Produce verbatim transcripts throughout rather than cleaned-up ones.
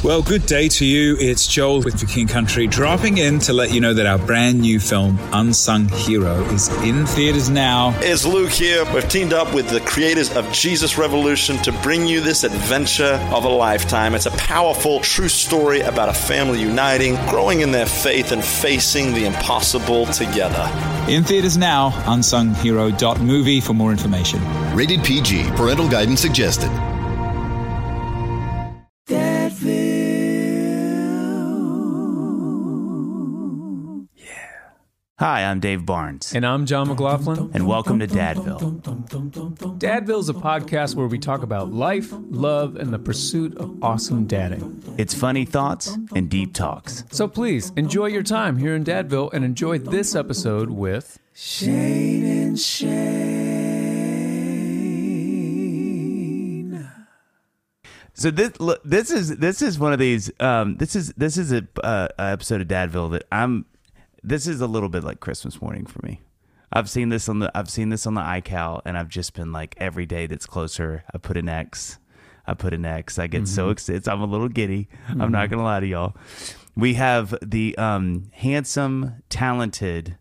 Well, good day to you. It's Joel with The King Country, dropping in to let you know that our brand new film, Unsung Hero, is in theaters now. It's Luke here. We've teamed up with the creators of Jesus Revolution to bring you this adventure of a lifetime. It's a powerful, true story about a family uniting, growing in their faith, and facing the impossible together. In theaters now, unsung hero dot movie for more information. Rated P G. Parental guidance suggested. Hi, I'm Dave Barnes. And I'm John McLaughlin. And welcome to Dadville. Dadville is a podcast where we talk about life, love, and the pursuit of awesome dadding. It's funny thoughts and deep talks. So please, enjoy your time here in Dadville and enjoy this episode with... Shane and Shane. So this this is this is one of these um, this is this is a uh, episode of Dadville that I'm This is a little bit like Christmas morning for me. I've seen this on the I've seen this on the iCal, and I've just been like, every day that's closer, I put an X. I put an X. I get mm-hmm. so excited. I'm a little giddy. Mm-hmm. I'm not gonna lie to y'all. We have the um, handsome, talented,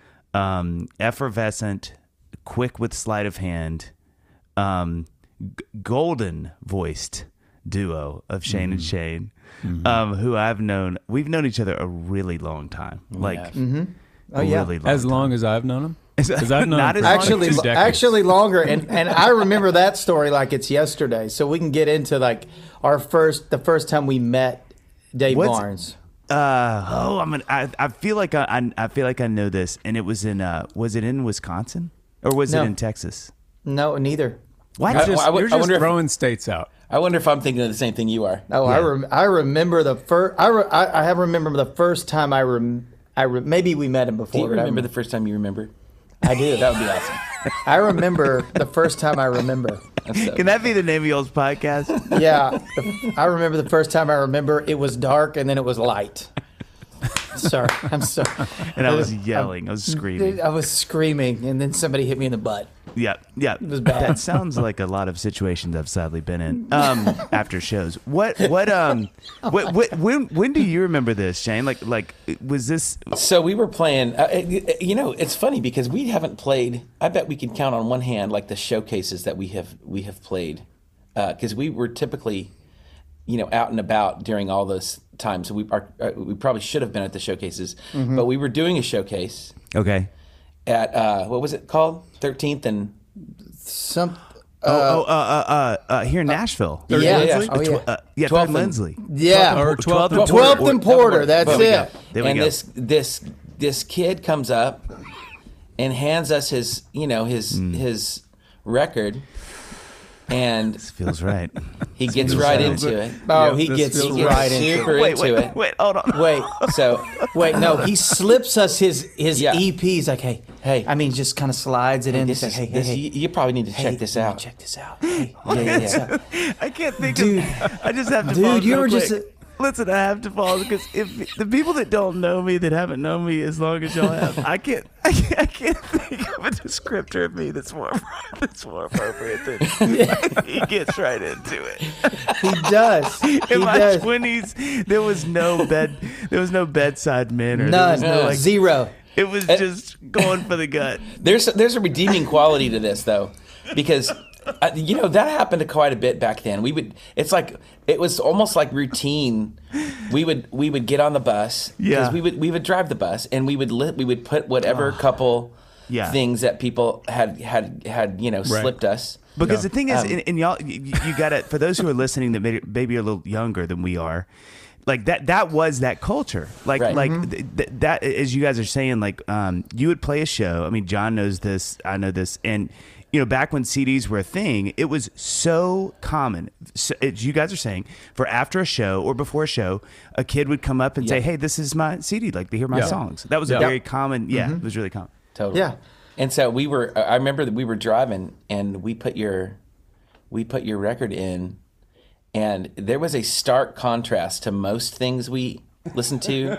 um, effervescent, quick with sleight of hand, um, g- golden voiced duo of Shane mm-hmm. and Shane. Mm-hmm. Um, who I've known, we've known each other a really long time, like mm-hmm. oh yeah, really long as long time. as I've known him. Because I've known Not him as for actually, two decades. actually longer, and and I remember that story like it's yesterday. So we can get into like our first, the first time we met Dave What's, Barnes. Uh oh, I'm an, I I feel like I, I I feel like I know this, and it was in uh was it in Wisconsin or was No. it in Texas? No, neither. What? You're just, I- I- you're I just wonder if- throwing states out. I wonder if I'm thinking of the same thing you are. Oh, Yeah. I rem- I remember the first. I, re- I I have remember the first time I rem- I re- maybe we met him before. Do you but I remember rem- the first time you remember? I do. That would be awesome. I remember the first time I remember. That's so Can that be the name of y'all's podcast? Yeah, the, I remember the first time I remember it was dark and then it was light. Sorry, I'm sorry. And I was yelling, I was screaming. I was screaming, and then somebody hit me in the butt. Yeah, yeah. It was bad. That sounds like a lot of situations I've sadly been in um, after shows. What, what, um, what, what, when, when do you remember this, Shane? Like, like, was this? So we were playing. Uh, it- you know, it's funny because we haven't played. I bet we can count on one hand like the showcases that we have we have played, because uh, we were typically, you know, out and about during all those times. So we are uh, we probably should have been at the showcases, Mm-hmm. but we were doing a showcase Okay. at uh, what was it called? thirteenth and Some. Oh, oh, uh, uh, uh, uh, here in Nashville. Yeah, yeah, yeah. Lindsley? Oh, yeah. Uh, yeah, twelfth Third and- Lindsley. Yeah. Or twelfth and twelfth Porter. and Porter. That's There we it. go. There we and go. this this this kid comes up and hands us his you know his Mm. his record, and This feels right. he gets feels right right. into it. Oh, Yeah, he this gets feels He gets right into super it. Wait, into wait, it. wait, hold on. Wait, so Wait, no, he slips us his his Yeah. E P. He's like, hey, Hey. I mean, just kind of slides it in. this He's like, is, hey, hey, this, hey, you, you probably need to hey, check this you out. Check this out. Hey, Yeah, yeah, check this yeah. out. I can't think Dude. of. I just have to. Dude, pause you real were quick. just- Listen, I have to pause because if the people that don't know me, that haven't known me as long as y'all have, I can't, I can't, I can't think of a descriptor of me that's more, that's more appropriate than he gets right into it. He does. He In my does. twenties, there was no bed, there was no bedside manner. There None. was no, like, Zero. it was just going for the gut. There's there's a redeeming quality to this though, because uh, you know that happened quite a bit back then. We would it's like it was almost like routine. We would we would get on the bus Yeah. because we would we would drive the bus and we would li- we would put whatever couple Yeah. things that people had had had you know slipped us. Because Yeah. the thing is, Um, and, and y'all, you, you got to, for those who are listening that maybe, maybe are a little younger than we are, like that, that was that culture. Like, Right. like Mm-hmm. th- th- that, as you guys are saying, like, um, you would play a show. I mean, John knows this, I know this. And, you know, back when C Ds were a thing, it was so common. So, as you guys are saying, for after a show or before a show, a kid would come up and say, Yeah. hey, this is my C D, like to hear my Yeah. songs. That was a Yeah. very common, yeah, it was really common. Totally. Yeah. And so we were. I remember that we were driving, and we put your, we put your record in, and there was a stark contrast to most things we listened to,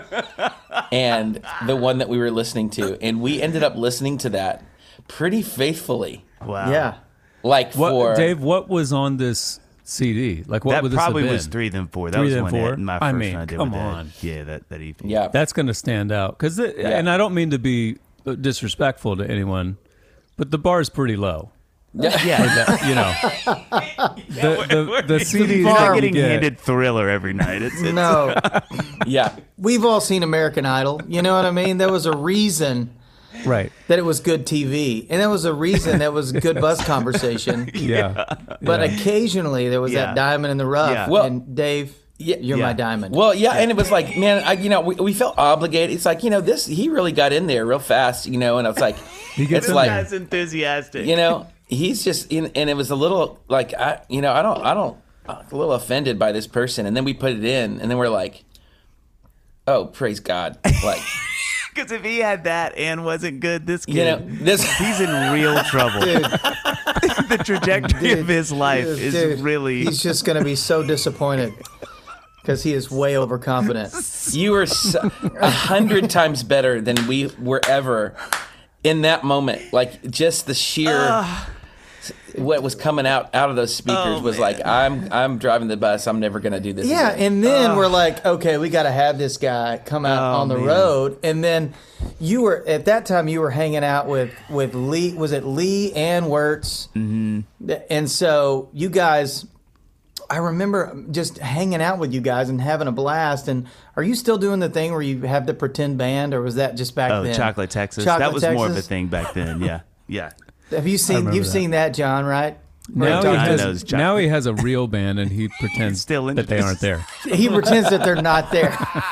and the one that we were listening to, and we ended up listening to that pretty faithfully. Wow. Yeah. Like What, for Dave, what was on this C D? Like, what that would this probably have been? was three then four. That Three was then one four? at my I first mean, one I did come with Dad. on. Yeah, that that evening. Yeah. That's going to stand out because, and I don't mean to be disrespectful to anyone, but the bar is pretty low. Yeah. yeah. You know, the the, the C Ds You're that not we getting get- handed Thriller every night. It's, it's No, Yeah. we've all seen American Idol. You know what I mean? There was a reason right. that it was good T V, and there was a reason that was good bus conversation. Yeah, But yeah. occasionally there was Yeah. that diamond in the rough. Yeah. Well- and Dave, Yeah. you're Yeah. my diamond. Well, yeah, and it was like, man, I, you know, we, we felt obligated. It's like, you know, this he really got in there real fast, you know, and I was like, He gets it's in like, there. That's enthusiastic. you know, he's just, in, and it was a little like, I, you know, I don't, I don't, I'm a little offended by this person, and then we put it in, and then we're like, oh, praise God, like, Because if he had that and wasn't good, this kid, you know, this, he's in real trouble. Dude, The trajectory of his life dude, is dude, really. he's just going to be so disappointed because he is way overconfident. you were so- a hundred times better than we were ever in that moment. Like just the sheer what was coming out out of those speakers Oh, was man. like, I'm I'm driving the bus. I'm never gonna do this. Yeah, again. and then we're like, okay, we got to have this guy come out Oh, on the man. road. And then you were at that time you were hanging out with with Lee. Was it Lee and Wirtz? Mm-hmm. And so you guys, I remember just hanging out with you guys and having a blast. And are you still doing the thing where you have the pretend band, or was that just back Oh, then? Chocolate Texas. Chocolate that was more of a Texas? thing back then. Yeah, yeah. Have you seen? remember You've that. seen that, John? Right? Now, Right, he John has, knows chocolate. now he has a real band and he pretends Still that they aren't there. He pretends that they're not there.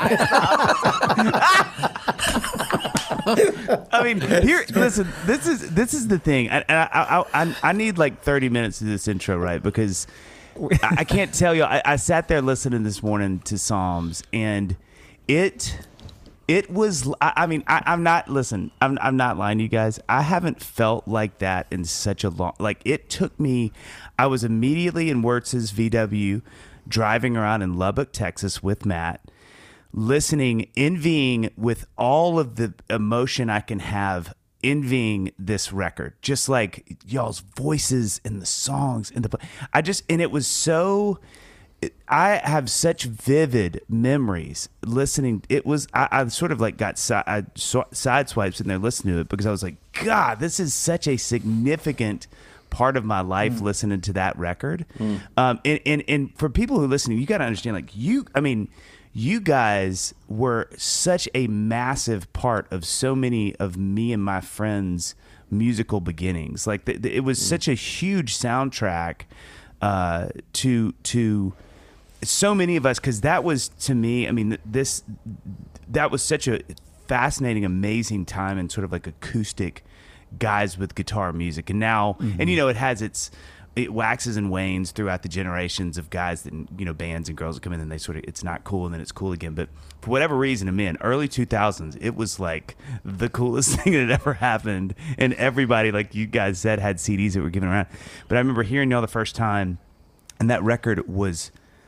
I mean, here. Listen, this is this is the thing. I I I, I, I need like thirty minutes to this intro, right? Because I, I can't tell you. I, I sat there listening this morning to Psalms, and it it was. I, I mean, I, I'm not. Listen, I'm I'm not lying to you guys. I haven't felt like that in such a long. Like it took me. I was immediately in Wirtz's V W, driving around in Lubbock, Texas, with Matt. Listening, envying with all of the emotion I can have, envying this record, just like y'all's voices and the songs and the, I just, and it was so, it, I have such vivid memories listening. It was, I, I sort of like got si- I so, sideswipes in there listening to it because I was like, God, this is such a significant part of my life mm. listening to that record. Mm. Um, and, and, and for people who are listening, you got to understand, like you, I mean, you guys were such a massive part of so many of me and my friends' musical beginnings. Like the, the, it was mm. such a huge soundtrack uh, to to so many of us, because that was, to me, I mean, this that was such a fascinating, amazing time in sort of like acoustic guys with guitar music. And now, mm-hmm. and you know, it has its. It waxes and wanes throughout the generations of guys that, you know, bands and girls that come in and they sort of, it's not cool and then it's cool again. But for whatever reason, I mean, early two thousands, it was like the coolest thing that had ever happened. And everybody, like you guys said, had C Ds that were given around. But I remember hearing y'all the first time, and that record was,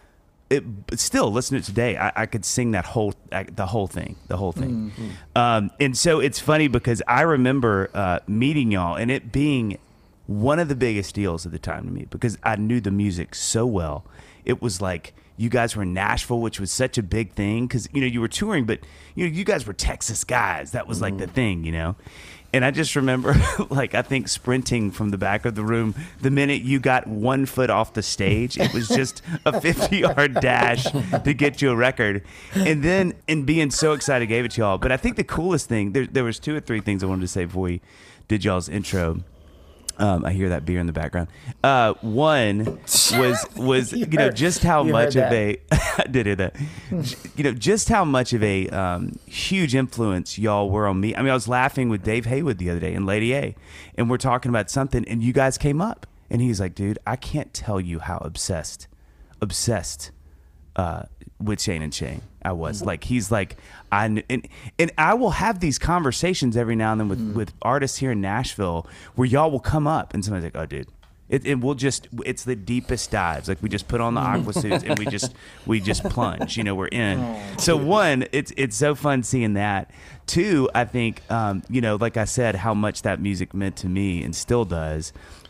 it, but still, listening to it today, I, I could sing that whole, the whole thing, the whole thing. Mm-hmm. Um, and so it's funny because I remember uh, meeting y'all and it being one of the biggest deals at the time to me because I knew the music so well. It was like you guys were in Nashville, which was such a big thing because, you know, you were touring, but, you know, you guys were Texas guys. That was like mm. the thing, you know. And I just remember, like, I think sprinting from the back of the room the minute you got one foot off the stage. It was just a fifty-yard dash to get you a record. And then, and being so excited, gave it to y'all. But I think the coolest thing, there, there was two or three things I wanted to say before we did y'all's intro. Um, I hear that beer in the background. Uh, one was was you, you know heard, Oh, just how much of that. a I did hear that. You know just how much of a um, huge influence y'all were on me. I mean, I was laughing with Dave Haywood the other day and Lady A, and we're talking about something, and you guys came up, and he's like, "Dude, I can't tell you how obsessed, obsessed." Uh, with Shane and Shane, I was like, he's like, I kn- and and I will have these conversations every now and then with, mm. with artists here in Nashville where y'all will come up and somebody's like, oh, dude, it, it will just, it's the deepest dives. Like we just put on the aqua suits and we just we just plunge. You know, we're in. Oh, so one, it's it's so fun seeing that. Two, I think, um, you know, like I said, how much that music meant to me and still does.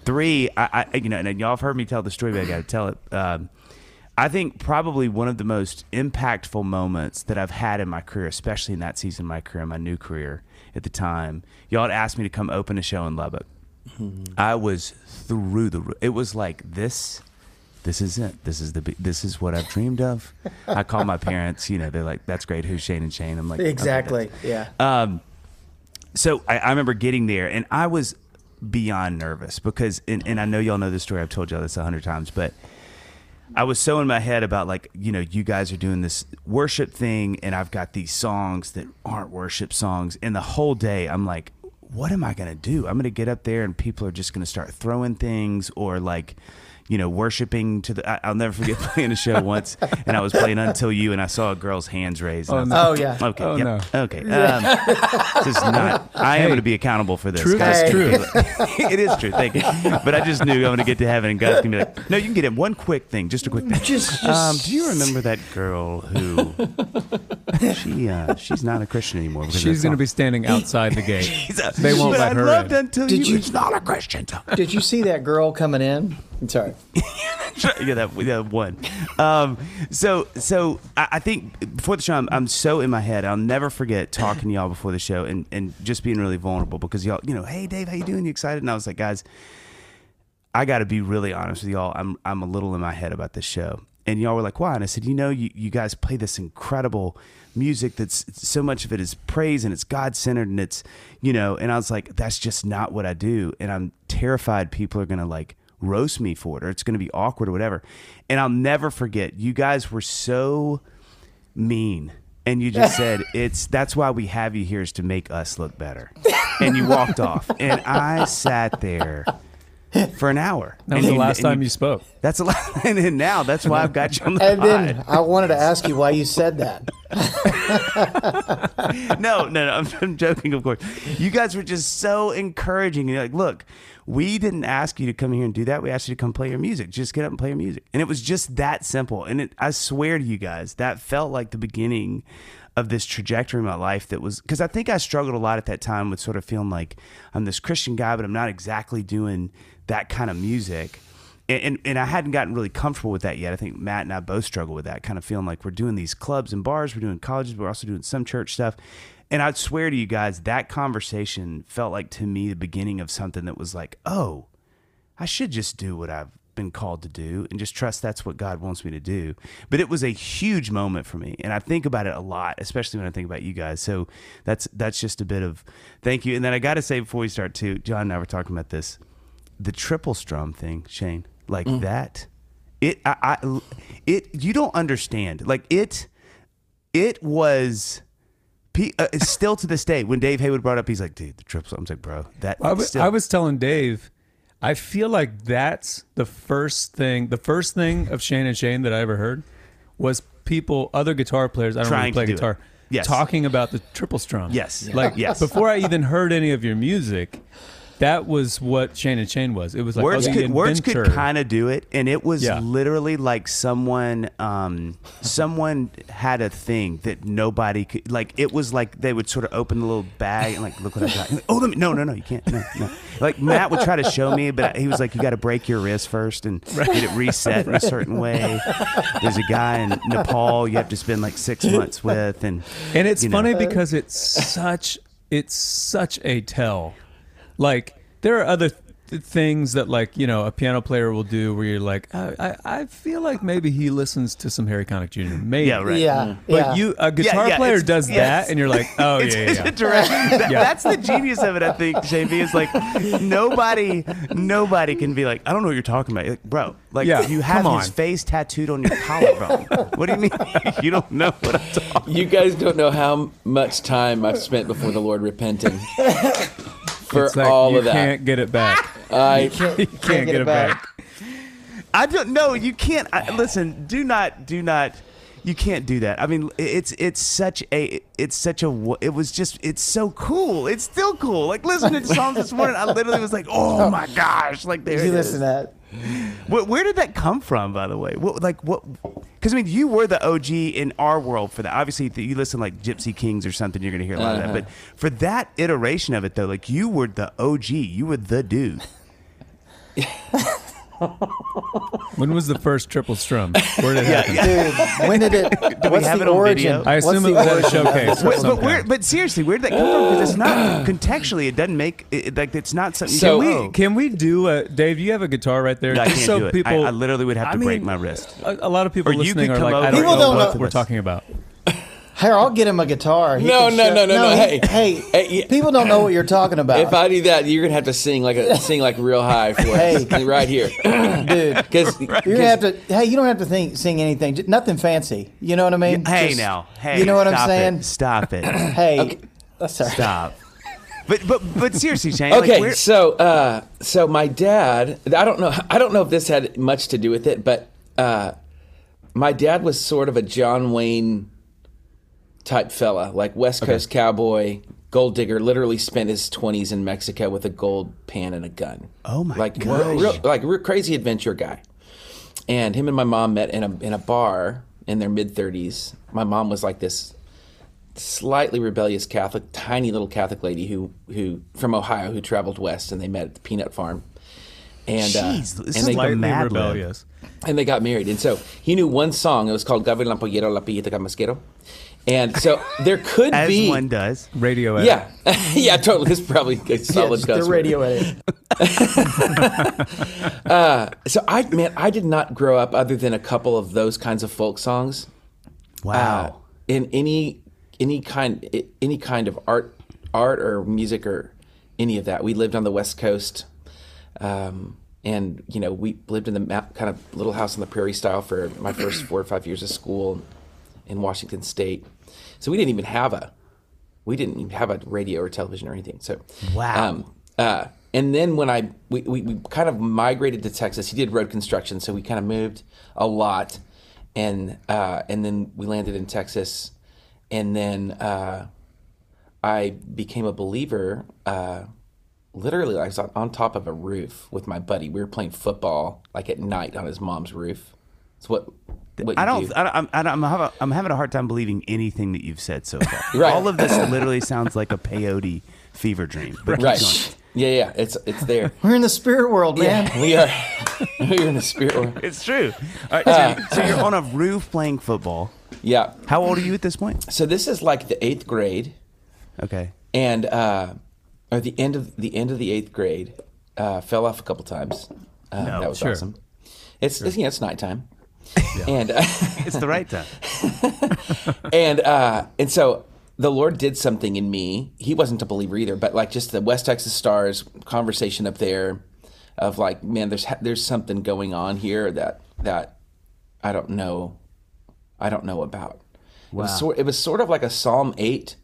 three, I, I you know, and y'all have heard me tell the story, but I got to tell it. Um, I think probably one of the most impactful moments that I've had in my career, especially in that season of my career, my new career at the time, y'all had asked me to come open a show in Lubbock. Mm-hmm. I was through the roof. It was like this. This is it. This is the. This is what I've dreamed of. I call my parents. You know, they're like, "That's great. Who's Shane and Shane?" I'm like, exactly. Okay, yeah. Um, so I, I remember getting there, and I was beyond nervous because, and, and I know y'all know this story. I've told y'all this a hundred times, but I was so in my head about, like, you know, you guys are doing this worship thing, and I've got these songs that aren't worship songs, and the whole day I'm like, what am I going to do? I'm going to get up there, and people are just going to start throwing things, or like, you know, worshiping to the. I, I'll never forget playing a show once, and I was playing Until You, and I saw a girl's hands raised. Oh, and no. I Oh was yeah. like, okay, Oh, yep, no. okay. Um, this is not. I am Hey, going to be accountable for this. truth guys. is truth. It is true. Thank you. But I just knew I'm going to get to heaven, and God's going to be like, no, you can get in one quick thing, just a quick thing. Just, just Um, do you remember that girl who she uh, she's not a Christian anymore? because She's of that going to song. be standing outside the gate. She's a- They won't but let I her loved in. Until Did you. you- It's not a Christian song. Did you see that girl coming in? I'm sorry. Yeah, that, that one. Um, so, so I, I think before the show, I'm, I'm so in my head. I'll never forget talking to y'all before the show and, and just being really vulnerable because y'all, you know, hey Dave, how you doing? You excited? And I was like, guys, I got to be really honest with y'all. I'm I'm a little in my head about this show. And y'all were like, why? And I said, you know, you, you guys play this incredible music that's so much of it is praise and it's God-centered and it's, you know, and I was like, that's just not what I do. And I'm terrified people are going to like roast me for it or it's going to be awkward or whatever. And I'll never forget, you guys were so mean. And you just said, it's that's why we have you here is to make us look better. And you walked off. And I sat there for an hour. That was And the you- last and time you, you spoke. That's a lot. And then now that's why I've got you on the And pod. then I wanted to ask you why you said that. no, no, no. I'm, I'm joking, of course. You guys were just so encouraging. You're like, look, we didn't ask you to come here and do that. We asked you to come play your music. Just get up and play your music. And it was just that simple. And it, I swear to you guys, that felt like the beginning of this trajectory in my life that was, because I think I struggled a lot at that time with sort of feeling like I'm this Christian guy, but I'm not exactly doing that kind of music. And, and and I hadn't gotten really comfortable with that yet. I think Matt and I both struggle with that, kind of feeling like we're doing these clubs and bars, we're doing colleges, but we're also doing some church stuff. And I'd swear to you guys, that conversation felt like to me the beginning of something that was like, oh, I should just do what I've been called to do and just trust that's what God wants me to do. But it was a huge moment for me. And I think about it a lot, especially when I think about you guys. So that's that's just a bit of thank you. And then I got to say before we start too, John and I were talking about this, the triple strum thing, Shane. Like mm. that, it, I, I, it, you don't understand. Like it, it was, uh, it's still to this day, when Dave Haywood brought up, he's like, dude, the triple, I'm like, bro, that, I was, still, I was telling Dave, I feel like that's the first thing, the first thing of Shane and Shane that I ever heard was people, other guitar players, I don't Trying really play to do guitar, it. Yes. talking about the triple strum. Yes. Like, yes. before I even heard any of your music, that was what Shane and Shane was. It was like, words oh, the could words could inventor. kind of do it, and it was Yeah. literally like someone um, someone had a thing that nobody could. Like it was like they would sort of open the little bag and like, look what I got. Like, oh, let me, no, no, no, you can't. No, no. Like Matt would try to show me, but he was like, you got to break your wrist first and get it reset in a certain way. There's a guy in Nepal you have to spend like six months with, and And it's you know. funny because it's such it's such a tell. Like there are other th- things that like you know a piano player will do where you're like I, I, I feel like maybe he listens to some Harry Connick Junior Maybe. Yeah, right. Yeah, But yeah. you a guitar yeah, player it's- does yes. that and you're like oh It's, yeah it's yeah. a direct, that- Yeah. That's the genius of it, I think, J V. Is like nobody, nobody can be like, I don't know what you're talking about, like, bro. Like Yeah, you have come his on. face tattooed on your collarbone. What do you mean? You don't know what I'm talking? You guys don't know how much time I've spent before the Lord repenting for It's like all you of that. can't get it back. I Can't, You can't get it back. I don't know. You can't. I, listen. Do not. Do not. You can't do that. I mean, it's it's such a it's such a it was just it's so cool. It's still cool. Like listening to songs this morning, I literally was like, oh my gosh! Like there Did it you is. listen to that? Where, where did that come from, by the way? What, like what? Because I mean, you were the O G in our world for that. Obviously, if you listen like Gypsy Kings or something, you're going to hear a lot Uh-huh. of that. But for that iteration of it, though, like you were the O G. You were the dude. When was the first triple strum? Where did it happen? Dude, when did it? Do we what's have the it on origin? video? I assume What's it the was at a origin of showcase. the or Wait, some but where? kind. But seriously, where did that come from? Because it's not contextually. It doesn't make it, like it's not something. So- you Can can, we, can we do a Dave? You have a guitar right there. No, I Just can't so do it. people, I, I literally would have to I break mean, my wrist. A, a lot of people Or you listening could are come like, I over. don't People know don't what know- we're talking about. Here, I'll get him a guitar. He No, can no, show- no, no, no, he- hey. hey, Hey, yeah. people don't know what you're talking about, If I do that, you're gonna have to sing like a sing like real high for us, Hey. right here, dude. because You're gonna have to. Hey, you don't have to think, sing anything. Just, nothing fancy. You know what I mean? Hey Just- now, hey, you know what I'm stop saying? It. Stop it. Hey, that's all right. Stop. But but but seriously, Shane. like, Okay, where- so uh, so my dad, I don't know, I don't know if this had much to do with it, but uh, my dad was sort of a John Wayne type fella, like West Coast cowboy, gold digger. Literally spent his twenties in Mexico with a gold pan and a gun. Oh my like gosh. real, like real crazy adventure guy. And him and my mom met in a in a bar in their mid thirties. My mom was like this slightly rebellious Catholic, tiny little Catholic lady who who from Ohio who traveled west, and they met at the peanut farm. And Jeez, uh, this and is they like a Slightly Mad Lib. rebellious. and they got married. And so he knew one song. It was called Gabriel La Pollera La Pillita Camasquero. And so there could as be one does. Radio edit. yeah, yeah, totally. It's probably a solid Yes, cuss the word. radio edit. So I man, I did not grow up other than a couple of those kinds of folk songs. Wow. Uh, in any any kind any kind of art art or music or any of that. We lived on the West Coast, um, and you know we lived in the map, kind of little house on the prairie style for my first four or five years of school in Washington State. So we didn't even have a we didn't even have a radio or television or anything. So Wow. Um, uh, and then when I we, we, we kind of migrated to Texas, he did road construction, so we kind of moved a lot, and uh, and then we landed in Texas, and then uh, I became a believer. Uh, literally, I was on top of a roof with my buddy. We were playing football like at night on his mom's roof. It's what. what I you don't. do. I don't I'm, I don't I'm, having, I'm having a hard time believing anything that you've said so far. Right. All of this literally sounds like a peyote fever dream. But keep Right. going. Yeah, yeah. It's it's there. We're in the spirit world, man. Yeah, we are. We're in the spirit world. It's true. All right, so, so you're on a roof playing football. Yeah. How old are you at this point? So this is like the eighth grade, Okay. and uh, or the end of the end of the eighth grade. Uh, fell off a couple times. Uh, No, that was sure. awesome. It's, it's you know it's nighttime, and uh, It's the right time. and uh, and so the Lord did something in me. He wasn't a believer either, but like just the West Texas Stars conversation up there, of like, man, there's there's something going on here that that I don't know, I don't know about. It was sort it was sort of like a Psalm eight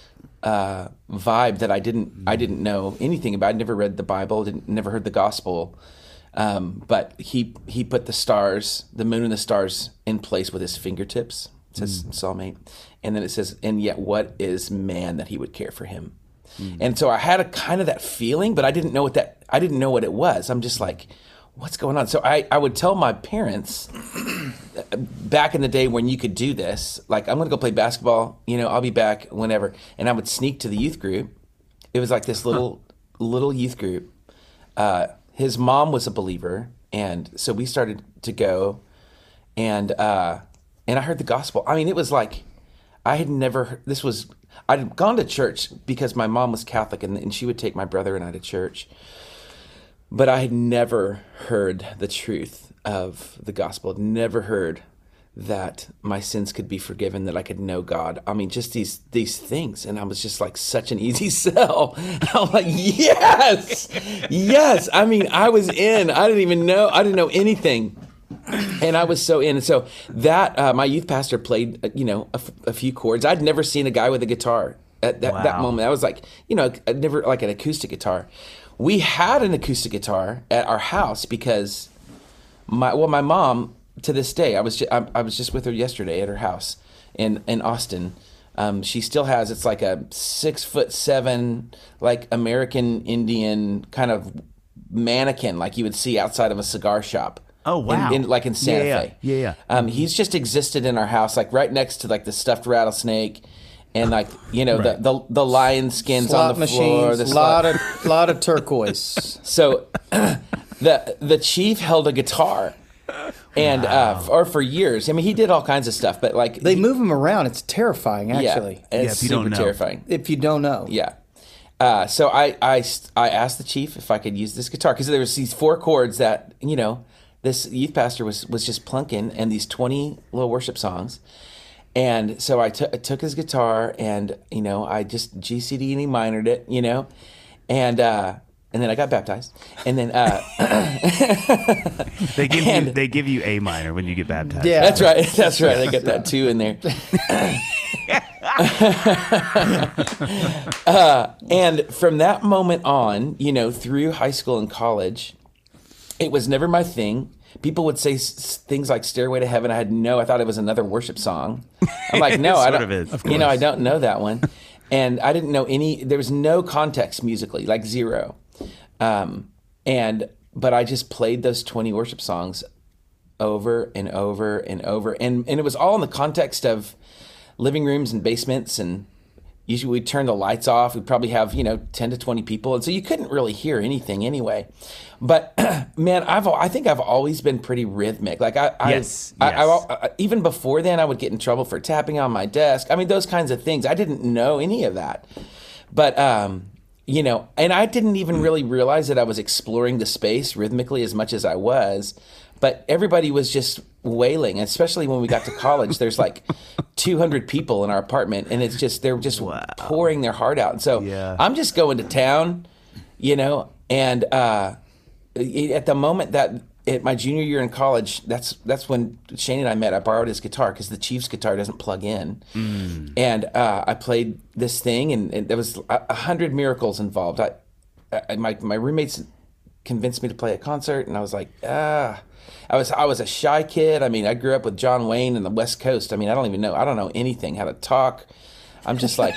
uh, vibe that I didn't I didn't know anything about. I'd never read the Bible, didn't never heard the gospel. Um, but he he put the stars, the moon and the stars, in place with his fingertips. It says in Psalm eight, and then it says, "And yet, what is man that he would care for him?" And so I had a kind of that feeling, but I didn't know what that I didn't know what it was. I'm just like, what's going on? So I I would tell my parents back in the day when you could do this, like, I'm gonna go play basketball. You know, I'll be back whenever, and I would sneak to the youth group. It was like this little little youth group. Uh, his mom was a believer, and so we started to go, and uh, and I heard the gospel. I mean, it was like I had never. Heard, this was I'd gone to church because my mom was Catholic, and, and she would take my brother and I to church. But I had never heard the truth of the gospel. I'd never heard that my sins could be forgiven, that I could know God. I mean, just these these things. And I was just like such an easy sell. I'm like, yes, yes. I mean, I was in. I didn't even know. I didn't know anything. And I was so in. And so that, uh, my youth pastor played, uh, you know, a, f- a few chords. I'd never seen a guy with a guitar at that, that Wow. moment. I was like, you know, I'd never, like an acoustic guitar. We had an acoustic guitar at our house because my, well, my mom, to this day, I was ju- I, I was just with her yesterday at her house in in Austin. Um, she still has, it's like a six foot seven, like American Indian kind of mannequin, like you would see outside of a cigar shop. Oh, wow. In, in, like in Santa Yeah, Fe. yeah, yeah. Um, he's just existed in our house, like right next to like the stuffed rattlesnake, and like you know Right. the, the the lion skins Slot on the floor. machines, The lot slot- of lot of turquoise. so the the chief held a guitar, and uh, or for years. I mean, he did all kinds of stuff, but like They he- move him around. It's terrifying, actually. Yeah, it's if you super don't know. terrifying. If you don't know. Yeah. Uh, so I, I, I asked the chief if I could use this guitar because there was these four chords that, you know, this youth pastor was, was just plunking and these twenty little worship songs. And so I took I took his guitar and, you know, I just G C D and E minored it, you know, and, uh, and then I got baptized. And then, uh, They give you And- they give you A minor when you get baptized. Yeah. that's right. That's right. I got that two in there. uh, and from that moment on, you know, through high school and college, it was never my thing. People would say s- things like "Stairway to Heaven." I had no. I thought it was another worship song. I'm like, no, It I sort don't. of is. Of You know, I course. don't know that one, and I didn't know any. There was no context musically, like zero. Um, and but I just played those twenty worship songs over and over and over, and and it was all in the context of living rooms and basements, and usually we'd turn the lights off. We'd probably have, you know, ten to twenty people, and so you couldn't really hear anything anyway. But man, I've I think I've always been pretty rhythmic. Like I, I, Yes, I, yes. I, I even before then, I would get in trouble for tapping on my desk. I mean, those kinds of things. I didn't know any of that, but um, you know, and I didn't even really realize that I was exploring the space rhythmically as much as I was. But everybody was just wailing, especially when we got to college. There's like two hundred people in our apartment, and it's just they're just pouring their heart out. And so Yeah. I'm just going to town, you know. And uh, at the moment that at my junior year in college, that's that's when Shane and I met. I borrowed his guitar because the Chiefs guitar doesn't plug in, and uh, I played this thing, and, and there was a, a hundred miracles involved. I, I my my roommates convinced me to play a concert, and I was like, ah. I was I was a shy kid. I mean, I grew up with John Wayne in the West Coast. I mean, I don't even know. I don't know anything how to talk. I'm just like,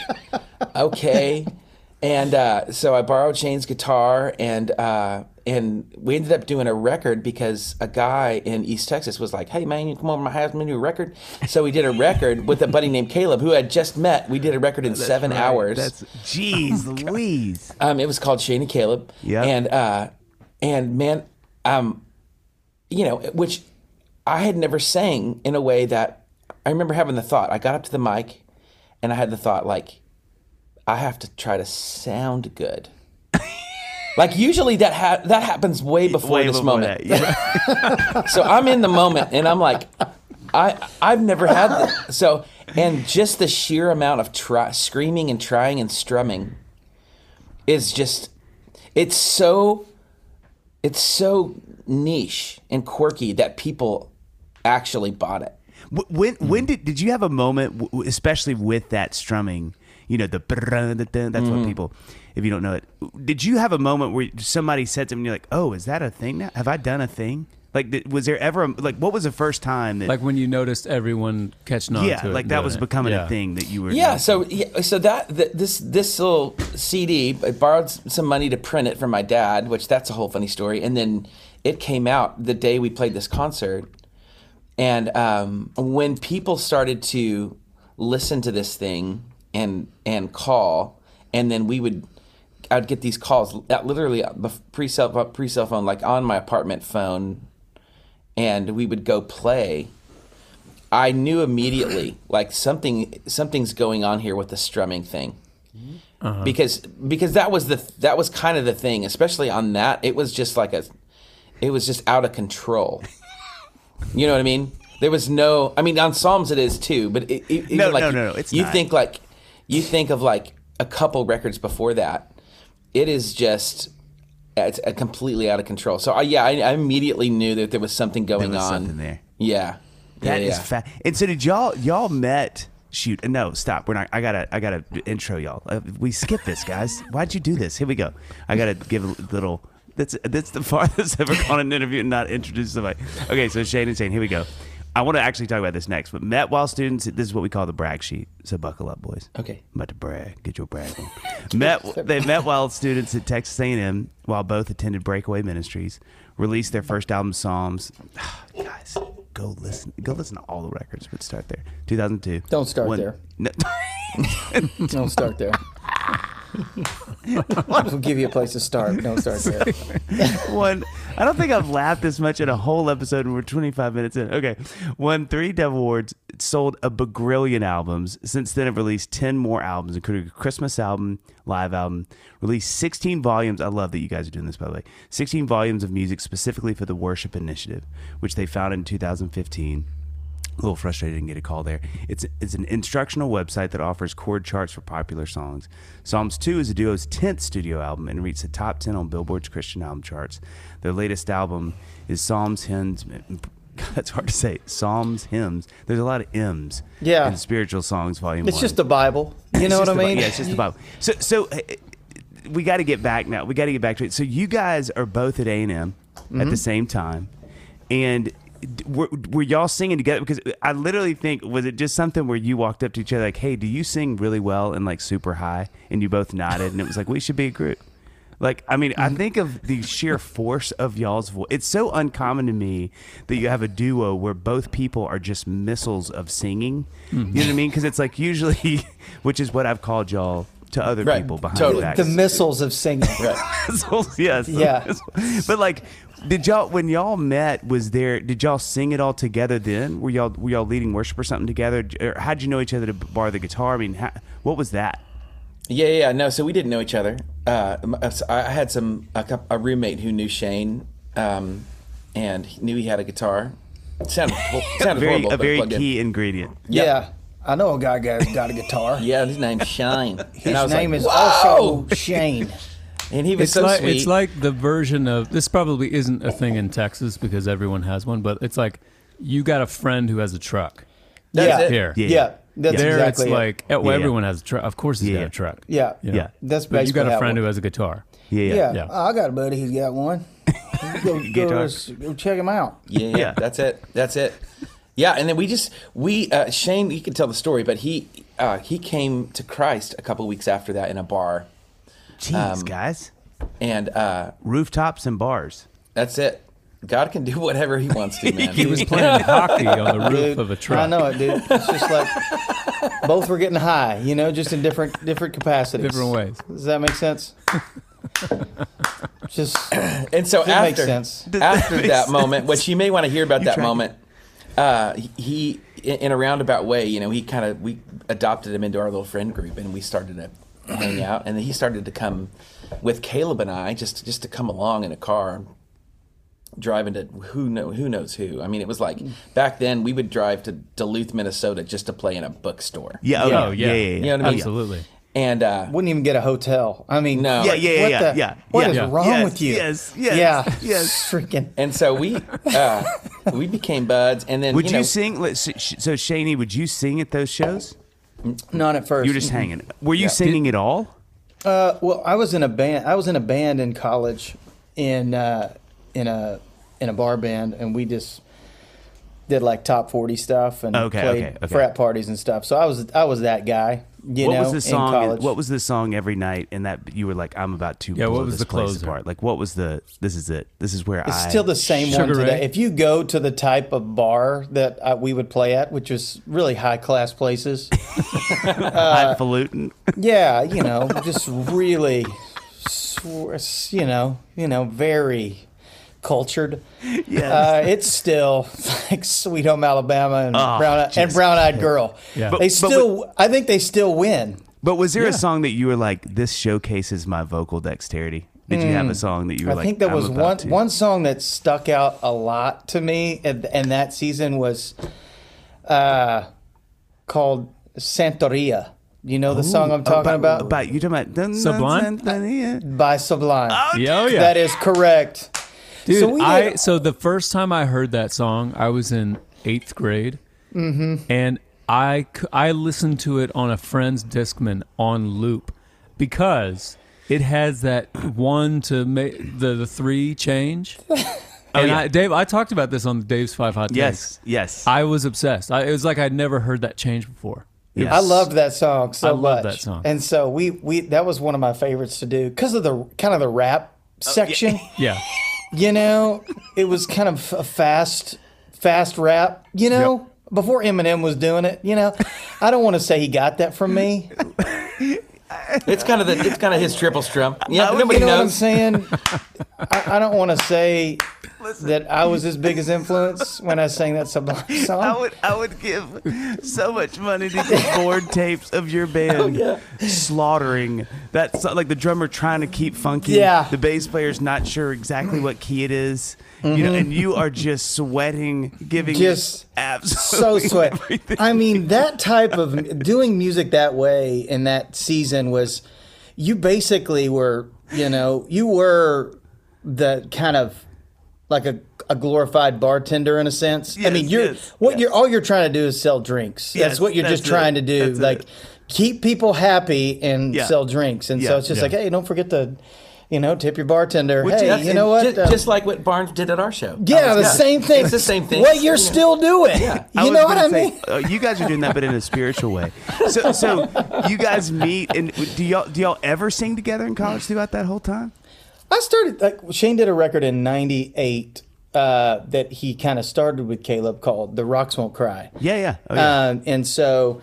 okay. And uh, so I borrowed Shane's guitar, and uh, and we ended up doing a record because a guy in East Texas was like, hey, man, you come over to my house and do a record. So we did a record with a buddy named Caleb, who I had just met. We did a record in seven Right. hours. That's jeez Louise. Um, it was called Shane and Caleb. Yeah. And uh, and man, um, you know, which I had never sang in a way that I remember having the thought. I got up to the mic, and I had the thought like, I have to try to sound good. Like usually that ha- that happens way before Way this before moment. that, yeah. So I'm in the moment, and I'm like, I I've never had this. So and just the sheer amount of try, screaming and trying and strumming is just it's so it's so niche and quirky that people actually bought it. Wh- When when did did you have a moment, w- w- especially with that strumming? You know the brrrr, the dun, that's what people. If you don't know it, did you have a moment where somebody said something? And you're like, oh, is that a thing now? Have I done a thing? Like, did, was there ever a, like what was the first time that Like when you noticed everyone catching on yeah, to it. like and that doing was it. becoming Yeah. a thing that you were Yeah, doing? so yeah, so that th- this this little C D, I borrowed s- some money to print it from my dad, which that's a whole funny story. And then it came out the day we played this concert, and um, when people started to listen to this thing and and call, and then we would, I'd get these calls that literally pre cell pre cell phone, like on my apartment phone, and we would go play. I knew immediately, like something something's going on here with the strumming thing, because because that was the that was kind of the thing, especially on that. It was just like a, it was just out of control. You know what I mean? There was no. I mean, on Psalms it is too, but it, it, even No, like no, no, no, it's you not. think like you think of like a couple records before that. It is just. It's uh, completely out of control. So I, yeah, I, I immediately knew that there was something going was on. something there. Yeah, That yeah, is yeah. fa- And so did y'all y'all met shoot no stop we're not I gotta I gotta intro y'all uh, we skip this guys why'd you do this here we go I gotta give a little that's that's the farthest I've ever gone in an interview and not introduce somebody. Okay, so Shane and Shane, here we go. I want to actually talk about this next, but met while students, this is what we call the brag sheet, so buckle up, boys. Okay. I'm about to brag. Get your brag on. met, they met while students at Texas A and M, while both attended Breakaway Ministries, released their first album, Psalms. Guys, go listen. Go listen to all the records, but start there. two thousand two. Don't start When- there. No, Don't start there. We'll give you a place to start. Don't start there. One, I don't think I've laughed this much in a whole episode, and we're twenty-five minutes in. Okay. Won three Devil Awards, sold a bagrillion albums. Since then, have released ten more albums, including a Christmas album, live album, released sixteen volumes. I love that you guys are doing this, by the way. sixteen volumes of music specifically for the Worship Initiative, which they founded in two thousand fifteen. A little frustrated and get a call there. It's it's an instructional website that offers chord charts for popular songs. Psalms two is the duo's tenth studio album and reached the top ten on Billboard's Christian album charts. Their latest album is Psalms, Hymns. That's hard to say. Psalms, Hymns. There's a lot of M's. Yeah. In Spiritual Songs, Volume It's One. just the Bible. You It's know what just I the Bi- mean? Yeah, it's just the Bible. So so uh, we got to get back now. We got to get back to it. So you guys are both at A and M Mm-hmm. at the same time, and. Were, were y'all singing together? Because I literally think, was it just something where you walked up to each other like, hey, do you sing really well and like super high? And you both nodded and it was like, we should be a group. Like, I mean, I think of the sheer force of y'all's voice. It's so uncommon to me that you have a duo where both people are just missiles of singing. You know what I mean? Because it's like usually, which is what I've called y'all to other Right. people behind Totally. the back. The missiles of singing. Missiles, yes. Yeah. But like, did y'all when y'all met? Was there? Did y'all sing it all together? Then were y'all were y'all leading worship or something together? Or how'd you know each other to borrow the guitar? I mean, how, what was that? Yeah, yeah, yeah. No, so we didn't know each other. Uh, I had some a, coup- a roommate who knew Shane, um, and he knew he had a guitar. It sounded, hor- sounded very horrible, a but very plugged in. key ingredient. Yeah. I know a guy who's got a guitar. Yeah, his name's Shine. His And I was name like, is "Whoa!" also Shane. And he was It's so like sweet. it's like the version of this probably isn't a thing in Texas because everyone has one, but it's like you got a friend who has a truck. That's yeah. it. Here, Yeah. Yeah. That's there exactly it's it. like oh, well, Yeah, yeah. everyone has a truck. Of course, he's Yeah. got a truck. Yeah. you know? Yeah. That's But you basically got a how it friend who works. has a guitar. Yeah, yeah. Yeah. Yeah. Oh, I got a buddy who's got one. go, go, Guitar. s- go check him out. Yeah, yeah, Yeah. that's it. That's it. Yeah, and then we just we uh, Shane, you can tell the story, but he uh, he came to Christ a couple weeks after that in a bar, Jeez, Um, guys, and uh, rooftops and bars. that's it. God can do whatever He wants to, man. He was playing hockey on the roof Dude, of a truck. I know it, dude. It's just like both were getting high, you know, just in different different capacities. Different ways. Does that make sense? Just And so That after makes sense. after that moment, which you may want to hear about that tried to- moment, uh, he in in a roundabout way, you know, he kind of we adopted him into our little friend group, and we started to hang out, and then he started to come with Caleb and I just just to come along in a car. Driving to who know who knows who. I mean, it was like back then we would drive to Duluth, Minnesota, just to play in a bookstore. Yeah, oh, Oh, yeah, yeah. yeah, yeah, yeah. You know what I mean? Absolutely. And uh, wouldn't even get a hotel. I mean, No. Yeah, yeah, yeah, what yeah, the- yeah. What is yeah. wrong Yes, with you? Yes, yes, yeah, yes. freaking. and so we uh, we became buds, and then Would you, you, know, sing? let- So, so Shaney, would you sing at those shows? Not at first. You were just hanging. Were you singing at all? Uh, well, I was in a band. I was in a band in college, in uh, in a in a bar band, and we just did like top forty stuff and Okay, played okay, okay. frat parties and stuff. So I was I was that guy. You what know, was the song? in college. What was the song every night? And that you were like, I'm about to. Yeah, what blow was this the place closer? apart. Like, what was the? This is it. This is where It's I. still the same one Sugar today. Ray? If you go to the type of bar that uh, we would play at, which was really high class places, highfalutin. yeah, you know, just really, sw- you know, you know, very cultured. Yes. Uh, it's still like Sweet Home Alabama and Oh, Brown and just- Brown Eyed Girl. Yeah. But- They but still, I think they still win. But was there Yeah. a song that you were like, this showcases my vocal dexterity? Did you have a song that you were Hmm. I like? think there I'm was about one to? one song that stuck out a lot to me, and, and that season was uh, called Santeria. You know the song I'm talking about? About you talking about dun, dun, Sublime? dun, dun, yeah. By Sublime. Yeah, oh, yeah. That is correct. Dude, So we I did- so the first time I heard that song, I was in eighth grade, mm-hmm. and I c- I listened to it on a friend's Discman on loop because it has that one to ma- the the three change. and yeah. I, Dave, I talked about this on Dave's Five Hot Takes. Yes, yes. I was obsessed. I, it was like I'd never heard that change before. Yes. I loved that song so I much. love that song. And so we, we that was one of my favorites to do because of the kind of the rap section. Yeah, You know, it was kind of a fast, fast rap. You know, before Eminem was doing it. You know, I don't want to say he got that from me. It's kind of the it's kind of his triple strum. Yeah, You nobody know what I'm knows. saying? I, I don't want to say that I was his biggest influence when I sang that Sublime song. I would I would give so much money to get board tapes of your band slaughtering that so- like the drummer trying to keep funky. Yeah. The bass player's not sure exactly what key it is. You know, and you are just sweating, giving Just it absolutely so sweat. everything. I mean, that type of doing music that way in that season was, you basically were, you know, you were the kind of like a, a glorified bartender in a sense. I mean, Yes, you're yes, what yes. you're all you're trying to do is sell drinks. Yes, that's what you're that's just trying it. to do, That's like it. keep people happy and Yeah. sell drinks. And Yeah, so it's just yeah. like, hey, don't forget to, you know, tip your bartender. Which hey, is- you know what? Just, Uh, just like what Barnes did at our show. yeah, the same thing. It's the same thing. What you're Yeah. still doing. I You was know what gonna I say, mean? uh, you guys are doing that, but in a spiritual way. So, so you guys meet, and do y'all do y'all ever sing together in college throughout that whole time? I started like Shane did a record in ninety-eight uh, that he kind of started with Caleb called "The Rocks Won't Cry," Yeah, yeah, oh, yeah. um, and so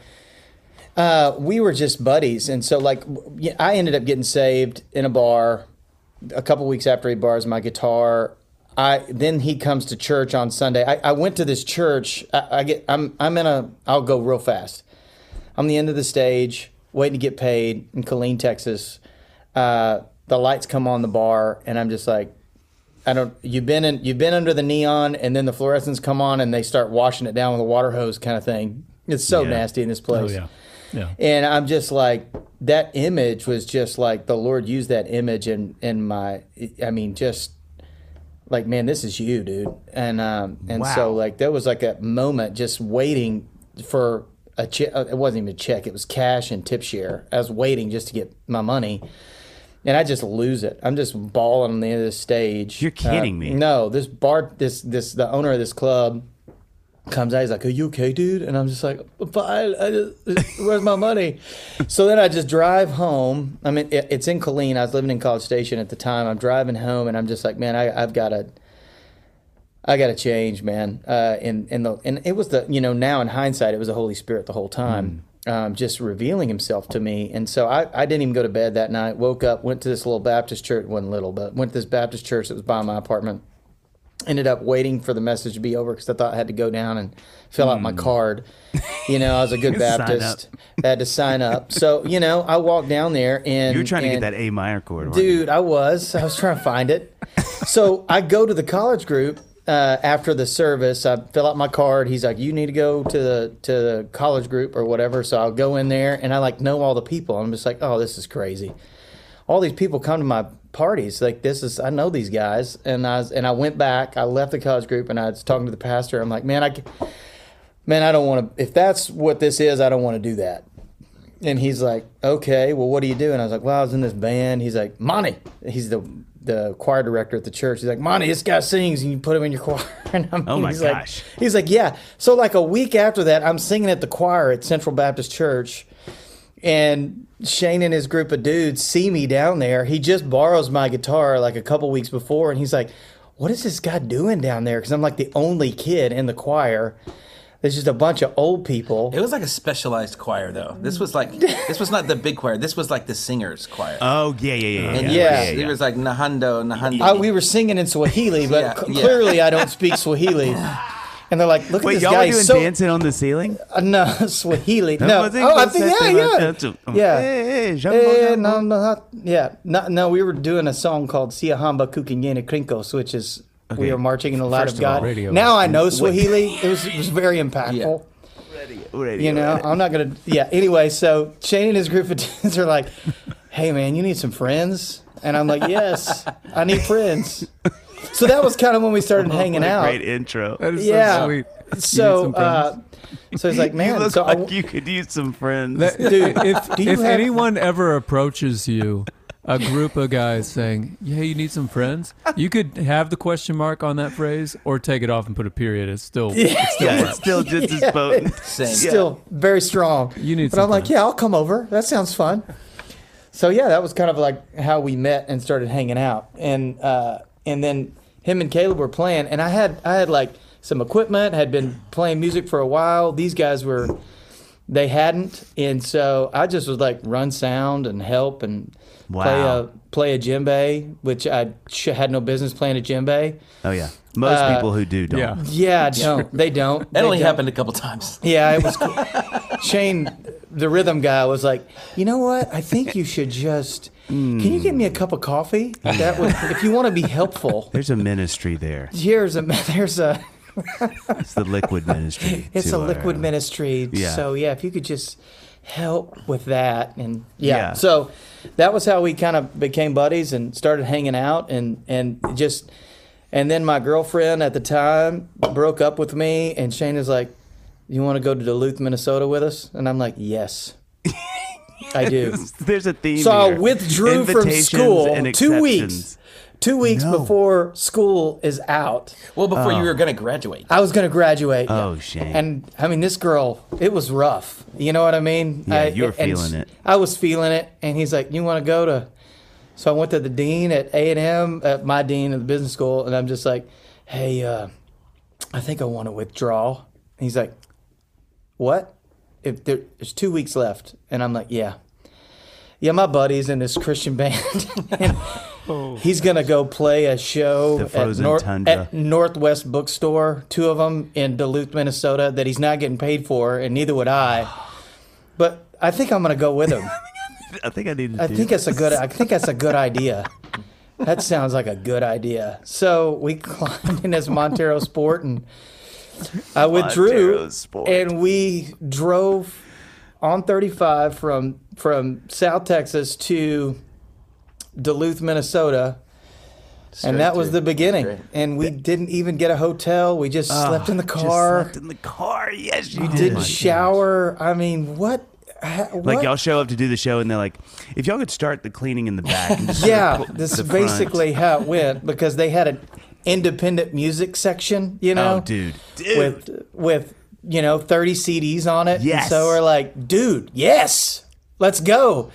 uh, we were just buddies. And so like w- yeah, I ended up getting saved in a bar a couple weeks after he borrows my guitar. I then he comes to church on Sunday. I, I went to this church. I, I get I'm I'm in a I'll go real fast. I'm the end of the stage, waiting to get paid in Killeen, Texas. Uh, the lights come on the bar, and I'm just like, I don't. You've been in. You've been under the neon, and then the fluorescents come on, and they start washing it down with a water hose, kind of thing. It's so Yeah. nasty in this place. Oh yeah, yeah. And I'm just like, that image was just like the Lord used that image in in my. I mean, just like, man, this is you, dude. And um and Wow. so like there was like a moment just waiting for a check. It wasn't even a check. It was cash and tip share. I was waiting just to get my money. And I just lose it. I'm just bawling on the end of the stage. You're kidding Uh, me. No, this bar, this this the owner of this club comes out. He's like, "Are you okay, dude?" And I'm just like, "Fine. I just, where's my money?" So then I just drive home. I mean, it, it's in Killeen. I was living in College Station at the time. I'm driving home, and I'm just like, "Man, I, I've got to." I got to change, man. Uh, and and the and it was the you know now in hindsight, it was the Holy Spirit the whole time, um, just revealing Himself to me. And so I, I didn't even go to bed that night. Woke up, went to this little Baptist church. It wasn't little, but went to this Baptist church that was by my apartment. Ended up waiting for the message to be over because I thought I had to go down and fill out my card. You know, I was a good Sign Baptist. I had to sign up. So you know, I walked down there and You were trying to get and- that A minor chord, weren't you? Dude, I was. I was trying to find it. So I go to the college group uh, after the service. I fill out my card. He's like, "You need to go to the to the college group or whatever." So I'll go in there, and I like know all the people. I'm just like, "Oh, this is crazy." All these people come to my parties. Like this is, I know these guys. And I was, and I went back. I left the college group, and I was talking to the pastor. I'm like, "Man, I, c- man, I don't want to. If that's what this is, I don't want to do that." And he's like, "Okay, well, what do you do?" And I was like, "Well, I was in this band." He's like, "Monty," he's the the choir director at the church. He's like, "Monty, this guy sings, and you put him in your choir." And I'm, Oh, my he's gosh. Like, he's like, "Yeah." So like a week after that, I'm singing at the choir at Central Baptist Church, and Shane and his group of dudes see me down there. He just borrows my guitar like a couple weeks before, and he's like, "What is this guy doing down there?" Because I'm like the only kid in the choir. There's just a bunch of old people. It was like a specialized choir, though. This was like this was not the big choir. This was like the singers' choir. Oh, yeah, yeah, yeah. and yeah, yeah. it was, it was like Nahando, Nahandi. I, we were singing in Swahili, but Yeah, c- yeah. clearly I don't speak Swahili. And they're like, "Look Wait, at this y'all guy." were doing He's so dancing on the ceiling? Uh, no Swahili. No, oh, I think yeah, yeah, yeah. Hey, hey, Eh, Jambo, no, Jambo. no, yeah, no, no. We were doing a song called "Siahamba Kukinyene Krinkos," which is we Okay. are marching in the light First of of all, God. radio. Now I know Swahili. It was it was very impactful. Radio, You know, I'm not gonna. Yeah. Anyway, so Shane and his group of dudes are like, "Hey, man, you need some friends," and I'm like, "Yes, I need friends." So that was kind of when we started hanging What a out. Great intro. That is Yeah. so sweet. You need So, some uh, friends. so he's like, You "Man, look so I, like you could use some friends. That- dude, if do you if have- anyone ever approaches you, a group of guys saying, "Yeah, you need some friends," you could have the question mark on that phrase or take it off and put a period. It's still, it's still yeah, it's still just as potent. Same. still very strong." You need But some I'm like, friends. "Yeah, I'll come over. That sounds fun." So yeah, that was kind of like how we met and started hanging out, and uh, and then him and Caleb were playing, and I had I had like some equipment, had been playing music for a while. These guys were they hadn't, and so I just was like run sound and help and Wow. play a play a djembe, which I sh- had no business playing a djembe. Oh yeah, most Uh, people who do don't. yeah. Yeah, don't they don't? That They only don't. happened a couple times. Yeah, it was cool. Shane, the rhythm guy, was like, you know what? I think you should just. Can you get me a cup of coffee? That would, if you want to be helpful. There's a ministry there. Here's a there's a It's the liquid ministry. it's to a our, liquid uh, ministry. yeah. So yeah, if you could just help with that, and yeah. Yeah. So that was how we kind of became buddies and started hanging out, and and just. And then my girlfriend at the time broke up with me, and Shane is like, "You want to go to Duluth, Minnesota with us?" And I'm like, "Yes, I do." There's a theme. So I here. withdrew from Invitations school and two exceptions. weeks. Two weeks No. before school is out. Well, before you were going to graduate. I was going to graduate. Oh, Shane. And I mean, this girl, it was rough. You know what I mean? Yeah, I, you were and feeling it. I was feeling it. And he's like, "You want to go to?" So I went to the dean at A and M, at my dean of the business school, and I'm just like, "Hey, uh, I think I want to withdraw." And he's like, "What?" If there, there's two weeks left, and I'm like, "Yeah, yeah." My buddy's in this Christian band, and he's gonna go play a show The at, frozen Nor- tundra. at Northwest Bookstore, two of them in Duluth, Minnesota, that he's not getting paid for, and neither would I. But I think I'm gonna go with him. I think I need to I do think that's a this. good. I think that's a good idea. That sounds like a good idea. So we climbed in this Montero Sport, and I withdrew, Montero Sport. and we drove on thirty-five from from South Texas to Duluth, Minnesota. And that was through. the beginning. Great. And we didn't even get a hotel. We just slept in the Ah, Just car. slept in the car. Yes, you We did. didn't shower. I mean, what? ha- Like what? y'all show up to do the show, and they're like, "If y'all could start the cleaning in the back." And just Yeah, sort of this the is front." basically how it went, because they had an independent music section, you know, Oh, dude, dude. with with you know thirty C Ds on it. And Yes. so we're like, dude, yes, let's go.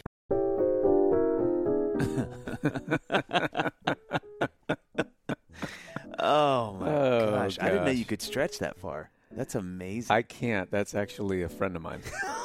Oh my Oh, gosh. I didn't know gosh. you could stretch that far. That's amazing. I can't. That's actually a friend of mine.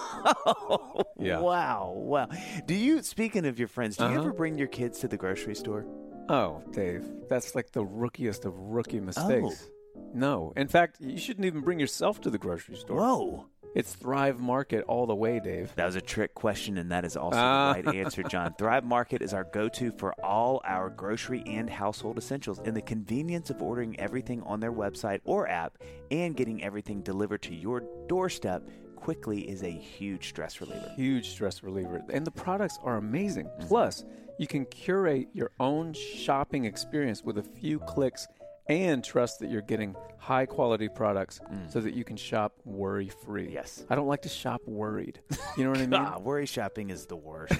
Yeah. Wow. Wow. Do you, speaking of your friends, do you Uh-huh. ever bring your kids to the grocery store? Oh, Dave, that's like the rookiest of rookie mistakes. No. In fact, you shouldn't even bring yourself to the grocery store. Whoa. It's Thrive Market all the way, Dave. That was a trick question, and that is also Ah. the right answer, John. Thrive Market is our go-to for all our grocery and household essentials, and the convenience of ordering everything on their website or app and getting everything delivered to your doorstep quickly is a huge stress reliever. Huge stress reliever. And the products are amazing. Plus, you can curate your own shopping experience with a few clicks and trust that you're getting high quality products so that you can shop worry free. Yes. I don't like to shop worried. You know what I mean? Ah, worry shopping is the worst.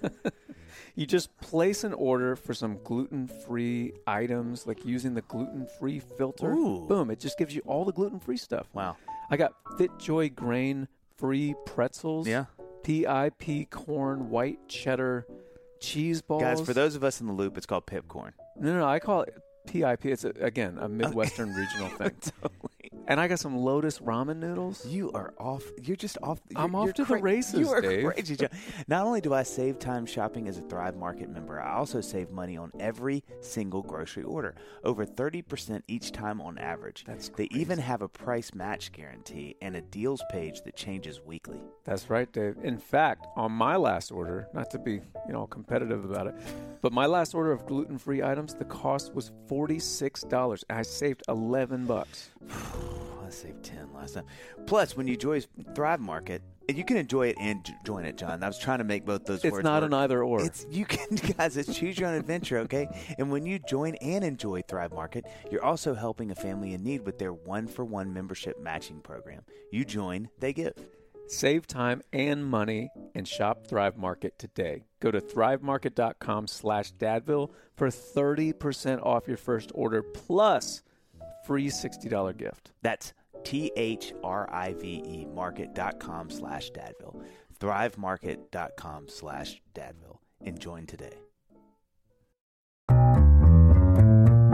You just place an order for some gluten-free items, like using the gluten-free filter. Ooh. Boom, it just gives you all the gluten-free stuff. Wow. I got FitJoy grain-free pretzels. Yeah. P I P corn, white cheddar, cheese balls. Guys, for those of us in the loop, it's called pipcorn. No, no, no, I call it P I P. It's, a, again, a Midwestern regional thing. Totally. And I got some Lotus ramen noodles. You are off. You're just off. I'm you're- off you're to the cra- races, You are Dave. crazy, John. Not only do I save time shopping as a Thrive Market member, I also save money on every single grocery order, over thirty percent each time on average. That's They even have a price match guarantee and a deals page that changes weekly. That's right, Dave. In fact, on my last order, not to be, you know, competitive about it, but my last order of gluten-free items, the cost was forty-six dollars, and I saved eleven bucks. I saved ten last time. Plus, when you join Thrive Market, and you can enjoy it and j- join it, John. I was trying to make both those It's words not work. an either or. It's you can guys. It's choose your own adventure, okay? And when you join and enjoy Thrive Market, you're also helping a family in need with their one-for-one membership matching program. You join, they give. Save time and money and shop Thrive Market today. Go to thrivemarket.com slash Dadville for thirty percent off your first order plus free sixty dollars gift. That's T H R I V E market.com slash Dadville. Thrivemarket.com slash Dadville. And join today.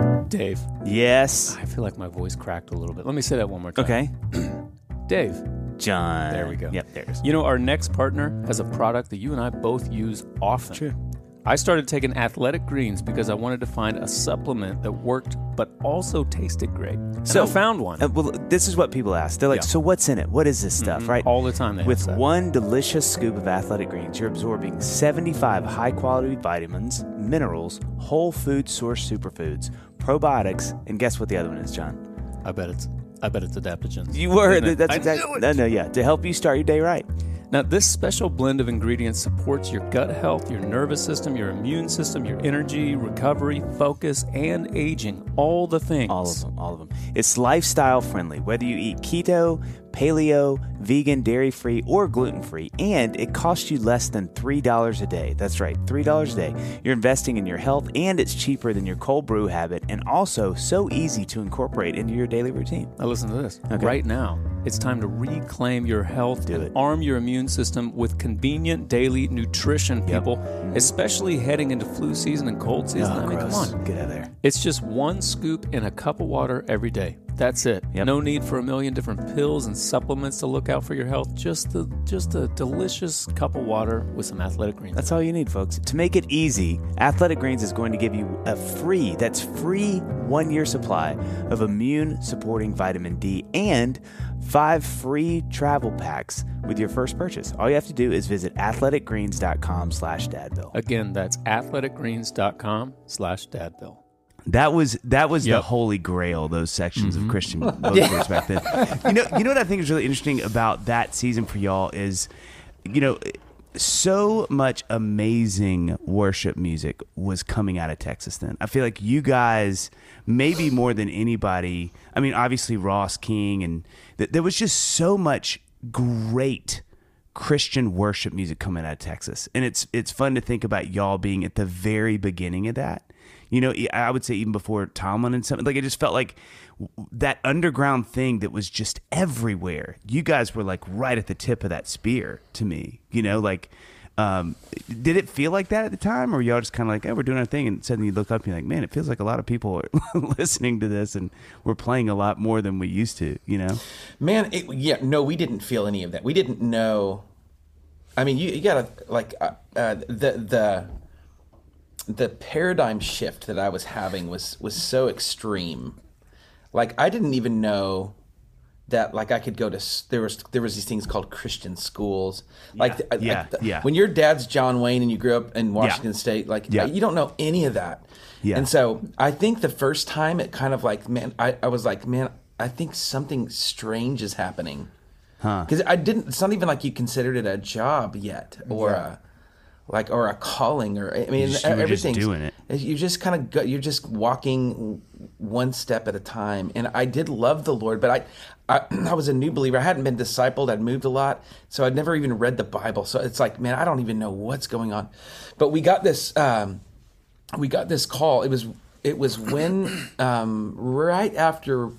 Dave, Yes. I feel like my voice cracked a little bit. Let me say that one more time. Okay. Dave, John. There we go. Yep, there it is. You know, our next partner has a product that you and I both use often. True. I started taking Athletic Greens because I wanted to find a supplement that worked but also tasted great. And So I found one. Uh, well, this is what people ask. They're like, Yeah. "So what's in it? What is this stuff?" Mhm. Right? All the time they With ask that. one delicious scoop of Athletic Greens, you're absorbing seventy-five high-quality vitamins, minerals, whole food source superfoods, probiotics, and guess what the other one is, John? I bet it's I bet it's adaptogens. You were. Isn't it? That's I exactly. knew it. No, no, yeah. To help you start your day right. Now, this special blend of ingredients supports your gut health, your nervous system, your immune system, your energy, recovery, focus, and aging. All the things. All of them, all of them. It's lifestyle friendly, whether you eat keto, paleo, vegan, dairy-free, or gluten-free, and it costs you less than three dollars a day. That's right, three dollars a day. You're investing in your health, and it's cheaper than your cold brew habit, and also so easy to incorporate into your daily routine. Now listen to this. Okay. Right now, it's time to reclaim your health Do and it. arm your immune system with convenient daily nutrition, Yep. people, especially heading into flu season and cold season. Oh, I mean, gross. come on. Get out of there. It's just one scoop in a cup of water every day. That's it. Yep. No need for a million different pills and supplements to look out for your health. Just the just a delicious cup of water with some Athletic Greens. That's all you need, folks. To make it easy, Athletic Greens is going to give you a free, that's free one-year supply of immune-supporting vitamin D and five free travel packs with your first purchase. All you have to do is visit athleticgreens.com slash dadbill. Again, that's athleticgreens.com slash dadbill. That was that was the Yep. holy grail, those sections of Christian bookstores back then. You know, you know what I think is really interesting about that season for y'all is, you know, so much amazing worship music was coming out of Texas then. I feel like you guys, maybe more than anybody, I mean, obviously Ross King, and th- there was just so much great Christian worship music coming out of Texas. And it's it's fun to think about y'all being at the very beginning of that. You know, I would say even before Tomlin and something, like it just felt like that underground thing that was just everywhere. You guys were like right at the tip of that spear to me, you know, like, um, did it feel like that at the time, or y'all just kind of like, oh, we're doing our thing, and suddenly you look up and you're like, man, it feels like a lot of people are listening to this and we're playing a lot more than we used to, you know? Man, it, yeah, no, we didn't feel any of that. We didn't know. I mean, you, you gotta like uh, uh, the the the paradigm shift that I was having was was so extreme. Like I didn't even know that like I could go to s- there was there was these things called Christian schools. Like, Yeah, the, yeah, like the, yeah. when your dad's John Wayne and you grew up in Washington State, like Yeah. you don't know any of that. Yeah. And so I think the first time it kind of like man, I, I was like, man, I think something strange is happening. Huh. Because I didn't. It's not even like you considered it a job yet, or a like, or a calling, or I mean, just- you were just everything's doing it. You're just kind of go, you're just walking one step at a time. And I did love the Lord, but I, I, I was a new believer. I hadn't been discipled. I'd moved a lot, so I'd never even read the Bible. So it's like, man, I don't even know what's going on. But we got this. Um, we got this call. It was. It was when um, right after.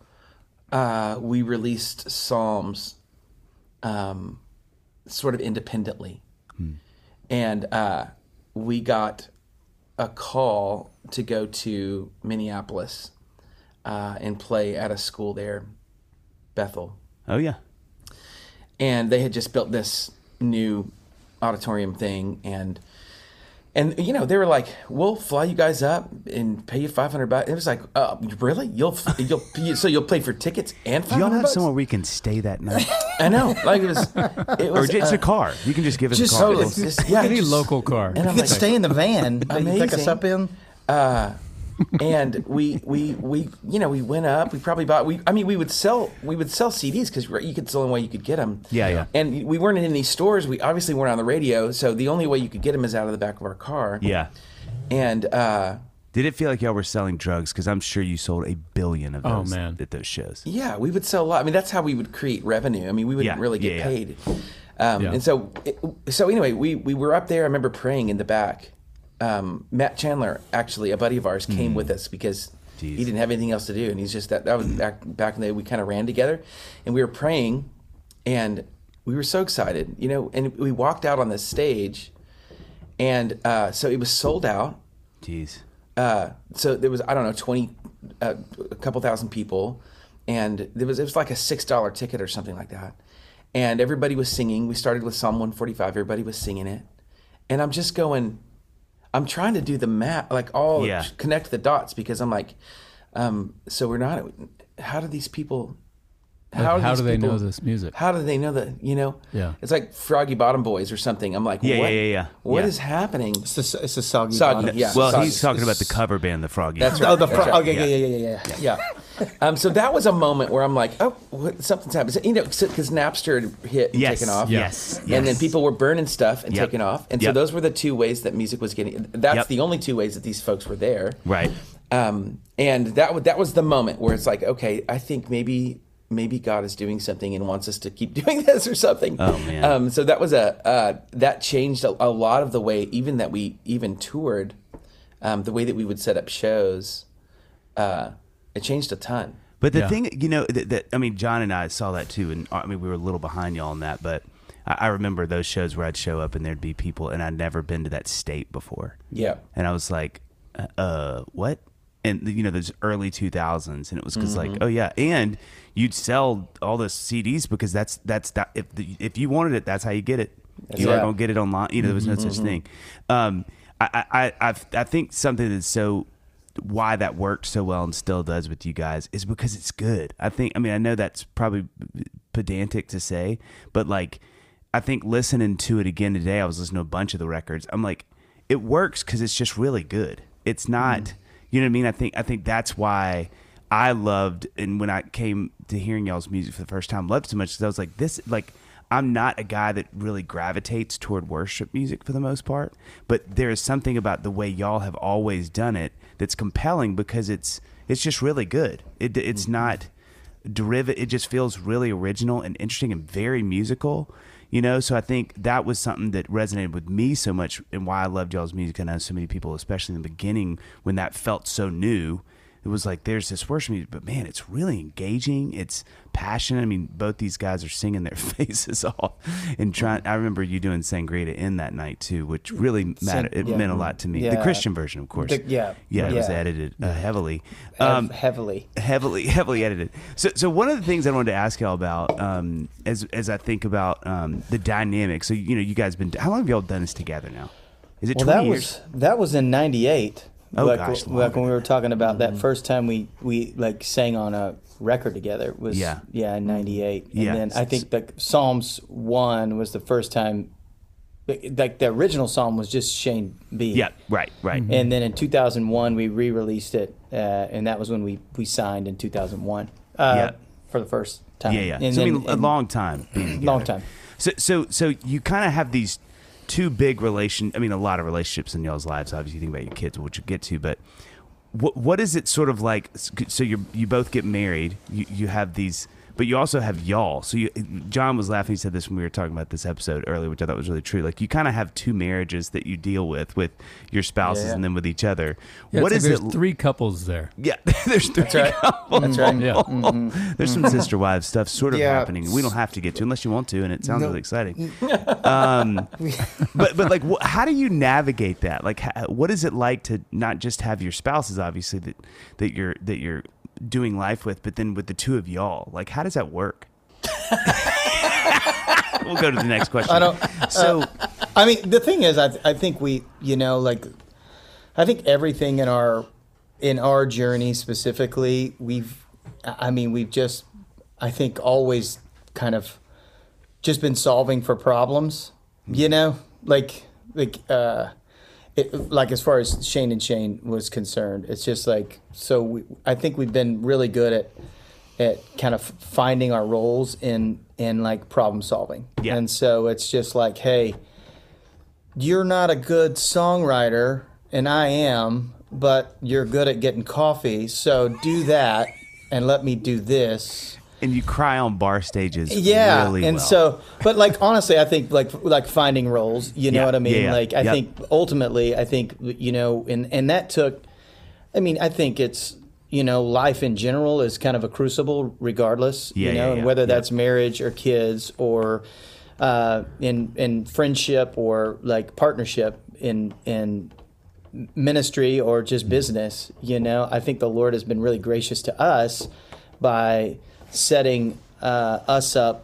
Uh, we released Psalms um, sort of independently. Hmm. And uh, we got a call to go to Minneapolis uh, and play at a school there, Bethel. Oh, yeah. And they had just built this new auditorium thing. And, and you know, they were like, we'll fly you guys up and pay you five hundred bucks. It was like, uh, really? You'll, you'll, so you'll pay for tickets and Do five y'all hundred have bucks? somewhere we can stay that night? I know. Like it was, it Or was just uh, a car. You can just give us just a car. totally. It's just, yeah, Any just- local car. And You I'm could like, stay in the van that you pick us Amazing. up in. uh, and we, we, we, you know, we went up. We probably bought. We, I mean, we would sell. We would sell C Ds because you could. It's the only way you could get them. Yeah, yeah. And we weren't in any stores. We obviously weren't on the radio, so the only way you could get them is out of the back of our car. Yeah. And uh, Did it feel like y'all were selling drugs? Because I'm sure you sold a billion of Oh, those man. at those shows. yeah, we would sell a lot. I mean, that's how we would create revenue. I mean, we wouldn't Yeah, really get yeah, yeah. paid. Um, Yeah. And so, it, so anyway, we we were up there. I remember praying in the back. Um, Matt Chandler, actually, a buddy of ours, came with us because Jeez. he didn't have anything else to do, and he's just that. That was back back in the day. We kind of ran together, and we were praying, and we were so excited, you know. And we walked out on the stage, and uh, so it was sold out. Jeez. Uh, so there was I don't know twenty, uh, a couple thousand people, and there was it was like a six dollar ticket or something like that. and everybody was singing. We started with Psalm one forty-five. Everybody was singing it, and I'm just going. I'm trying to do the math, like all Yeah. connect the dots, because I'm like, um, so we're not. How do these people? Like, how these do they people- know this music? How do they know that? You know, Yeah. It's like Froggy Bottom Boys or something. I'm like, Yeah, what, yeah, yeah, yeah. What Yeah. is happening? It's the, it's the soggy. Soggy, bottom. yeah. Well, Soggy. he's talking about the cover band, the Froggy. That's right. Oh, the That's fro- right. okay, yeah, yeah, yeah, yeah, yeah. Yeah. Um, so that was a moment where I'm like, oh, what, something's happened. So, you know, because Napster had hit and Yes, taken off. yes, And then yes. people were burning stuff and Yep. taking off. And so Yep. those were the two ways that music was getting. That's Yep. the only two ways that these folks were there. Right. Um, and that w- that was the moment where it's like, okay, I think maybe maybe God is doing something and wants us to keep doing this or something. Oh, man. Um, so that was a uh, that changed a, a lot of the way, even that we even toured, um, the way that we would set up shows. Uh, it changed a ton. But the Yeah. thing, you know, that, that I mean, John and I saw that too, and I mean, we were a little behind y'all on that, but I, I remember those shows where I'd show up and there'd be people, and I'd never been to that state before, Yeah. and I was like, uh, uh what? And you know, those early two thousands, and it was because like, oh yeah, and you'd sell all the C Ds because that's that's that if the, if you wanted it, that's how you get it. You Yeah. weren't gonna get it online. You know, there was no such thing. Um, I I I I think something that's so why that worked so well and still does with you guys is because it's good. I think, I mean, I know that's probably pedantic to say, but like, I think listening to it again today, I was listening to a bunch of the records. I'm like, it works because it's just really good. It's not, mm. you know what I mean? I think, I think that's why I loved, and when I came to hearing y'all's music for the first time, loved so much because I was like, this, like, I'm not a guy that really gravitates toward worship music for the most part, but there is something about the way y'all have always done it that's compelling because it's it's just really good. It it's not derivative. It just feels really original and interesting and very musical, you know. So I think that was something that resonated with me so much and why I loved y'all's music. And I know so many people, especially in the beginning when that felt so new. It was like, there's this worship music, but man, it's really engaging. It's passionate. I mean, both these guys are singing their faces off and trying. I remember you doing Sangria in that night too, which really mattered. It yeah. meant a lot to me. Yeah. The Christian version, of course. The- yeah. yeah, it was Yeah. edited uh, heavily, Hev- um, heavily. heavily, heavily edited. So, so one of the things I wanted to ask y'all about, um, as as I think about um, the dynamic. So, you know, you guys been. How long have y'all done this together now? Is it Well, twenty that years? was that was in ninety-eight. Oh, like, gosh, w- like when we longer. were talking about that first time we, we like sang on a record together was Yeah. yeah in ninety-eight. And Yeah. then I think the Psalms one was the first time, like the original Psalm was just Shane B. Yeah, right, right. And then in two thousand one we re-released it, uh, and that was when we, we signed in two thousand one uh, Yeah. for the first time. Yeah, yeah. And So, I then- mean, a and- long time. Being together. long time. So, so, so you kind of have these two big relation. I mean, a lot of relationships in y'all's lives. Obviously, you think about your kids, which you get to. But what what is it sort of like? So you you both get married. You you have these, but you also have y'all. So you, John was laughing. He said this when we were talking about this episode earlier, which I thought was really true. Like you kind of have two marriages that you deal with with your spouses Yeah, yeah. and then with each other. Yeah, what it's is like it? there's three couples there. Yeah, there's three right. couples. That's right. Yeah. There's some sister wives stuff sort of Yeah. happening. We don't have to get to unless you want to, and it sounds No. really exciting. Um, but but like, wh- how do you navigate that? Like, how, what is it like to not just have your spouses, obviously that that you're that you're doing life with, but then with the two of y'all? Like, how does that work? We'll go to the next question. I don't. So, I mean, the thing is, I I think we, you know, like, I think everything in our in our journey specifically, we've, I mean, we've just, I think, always kind of just been solving for problems, you know, like like uh, it, like as far as Shane and Shane was concerned, it's just like so. We, I think we've been really good at at kind of finding our roles in in like problem solving. Yeah. And so it's just like, hey, you're not a good songwriter and I am, but you're good at getting coffee. So do that and let me do this. and you cry on bar stages. Yeah. really and well. so, but like, honestly, I think like, like finding roles, you know Yeah, what I mean? yeah, yeah. Like, I Yep. think ultimately, I think, you know, and, and that took, I mean, I think it's, you know, life in general is kind of a crucible regardless, Yeah, you know, yeah, and yeah. whether Yep. that's marriage or kids or uh, in in friendship or like partnership in in ministry or just business, you know, I think the Lord has been really gracious to us by setting uh, us up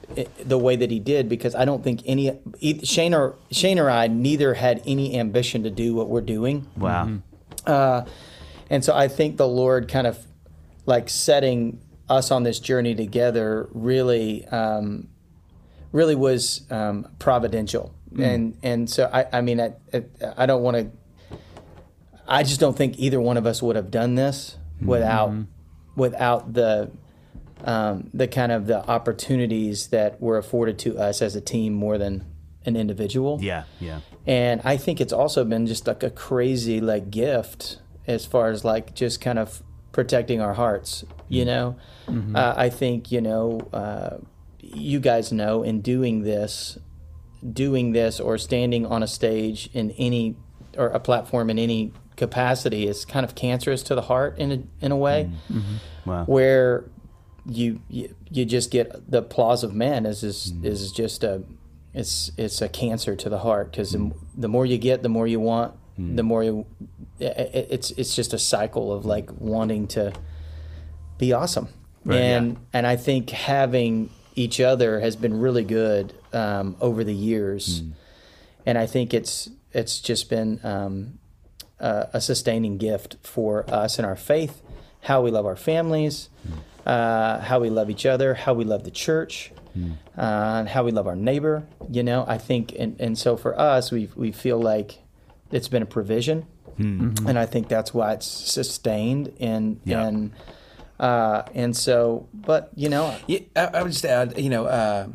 i- the way that he did, because I don't think any e- Shane or Shane or I neither had any ambition to do what we're doing. Wow. Uh, and so I think the Lord kind of like setting us on this journey together really, um, really was um, providential. And and so I, I mean I, I don't want to. I just don't think either one of us would have done this without without the um, the kind of the opportunities that were afforded to us as a team more than an individual. Yeah, yeah. And I think it's also been just like a crazy like gift as far as like just kind of protecting our hearts, you know? Uh, I think, you know, uh, you guys know in doing this, doing this or standing on a stage in any, or a platform in any capacity is kind of cancerous to the heart in a, in a way, Wow. where you, you you just get the applause of men is is, is just a it's it's a cancer to the heart, because the, the more you get, the more you want, the more you it, it's it's just a cycle of like wanting to be awesome. and yeah. and I think having each other has been really good um, over the years, and I think it's it's just been um, a, a sustaining gift for us in our faith, how we love our families, uh, how we love each other, how we love the church, uh, and how we love our neighbor. You know, I think, and, and so for us, we we feel like it's been a provision, and I think that's why it's sustained. And Yeah. and uh, and so, but you know, Yeah, I, I would just add, you know, uh,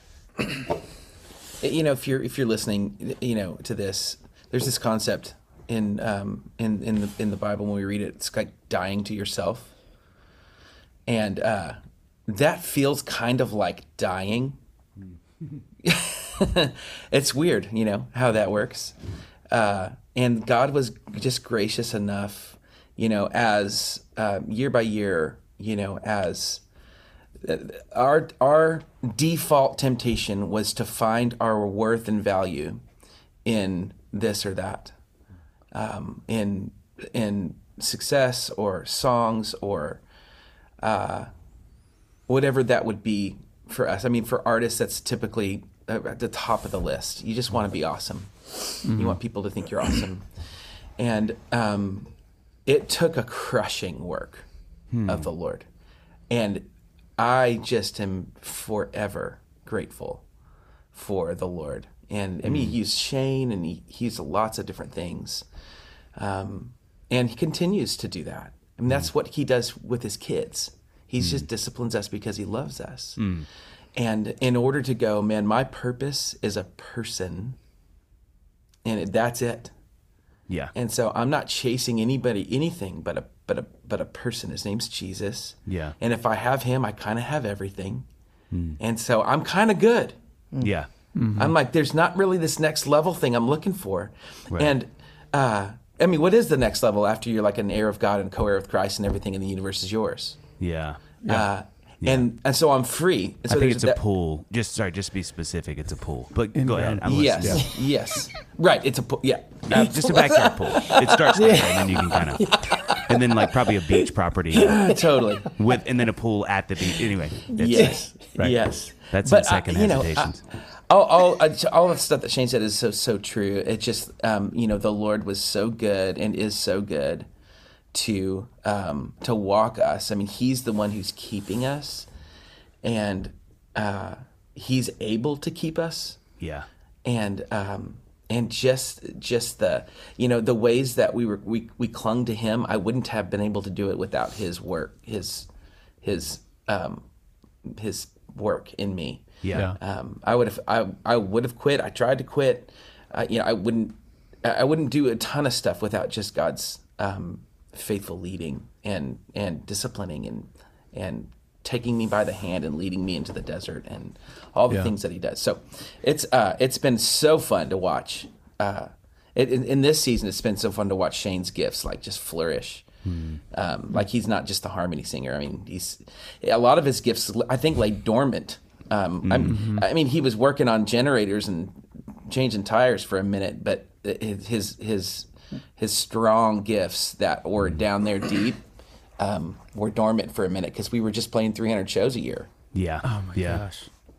you know, if you're if you're listening, you know, to this, there's this concept in um, in in the in the Bible when we read it. It's like dying to yourself, and uh, that feels kind of like dying. It's weird, you know, how that works. Uh, and God was just gracious enough, you know, as uh, year by year, you know, as our our default temptation was to find our worth and value in this or that, um, in in success or songs or uh, whatever that would be for us. I mean, for artists, that's typically at the top of the list. You just want to be awesome. You want people to think you're awesome. And um, it took a crushing work of the Lord. And I just am forever grateful for the Lord. And I mean, he used Shane and he, he used lots of different things. Um, and he continues to do that. I mean, that's what he does with his kids. He just disciplines us because he loves us. And in order to go, man, my purpose is a person, and that's it. Yeah. And so I'm not chasing anybody, anything but a but a but a person. His name's Jesus. Yeah. And if I have him, I kind of have everything. And so I'm kind of good. Yeah. I'm like, there's not really this next level thing I'm looking for. Right. And uh, I mean, what is the next level after you're like an heir of God and co-heir with Christ and everything in the universe is yours? Yeah. Uh, and and so I'm free. And so I think there's it's a that- pool. Just sorry, just be specific. It's a pool. But go ahead. I'm Yes, listening. yes, right. It's a pool. Yeah, Uh, just a backyard pool. It starts there, and then you can kind of, and then like probably a beach property totally. with, and then a pool at the beach. Anyway, that's, Yes, right. yes. That's But, in second uh, you know, hesitations. uh, all, all, uh, all the stuff that Shane said is so so true. It just, um, you know, the Lord was so good and is so good to um, to walk us. I mean, He's the one who's keeping us, and uh, He's able to keep us. Yeah. and um, and just just the you know the ways that we were we, we clung to him. I wouldn't have been able to do it without his work, his his um, his work in me. Yeah. Um, I would have I, I would have quit. I tried to quit. Uh, you know, I wouldn't I wouldn't do a ton of stuff without just God's um, faithful leading and and disciplining and and taking me by the hand and leading me into the desert and all the Yeah. things that he does. So it's uh, it's been so fun to watch. Uh, it, in, in this season, it's been so fun to watch Shane's gifts like just flourish. Um, like he's not just the harmony singer. I mean, he's a lot of his gifts I think lay dormant. Um, I'm, I mean, he was working on generators and changing tires for a minute, but his his his strong gifts that were down there deep um, were dormant for a minute because we were just playing three hundred shows a year. Yeah. Oh my yeah. gosh.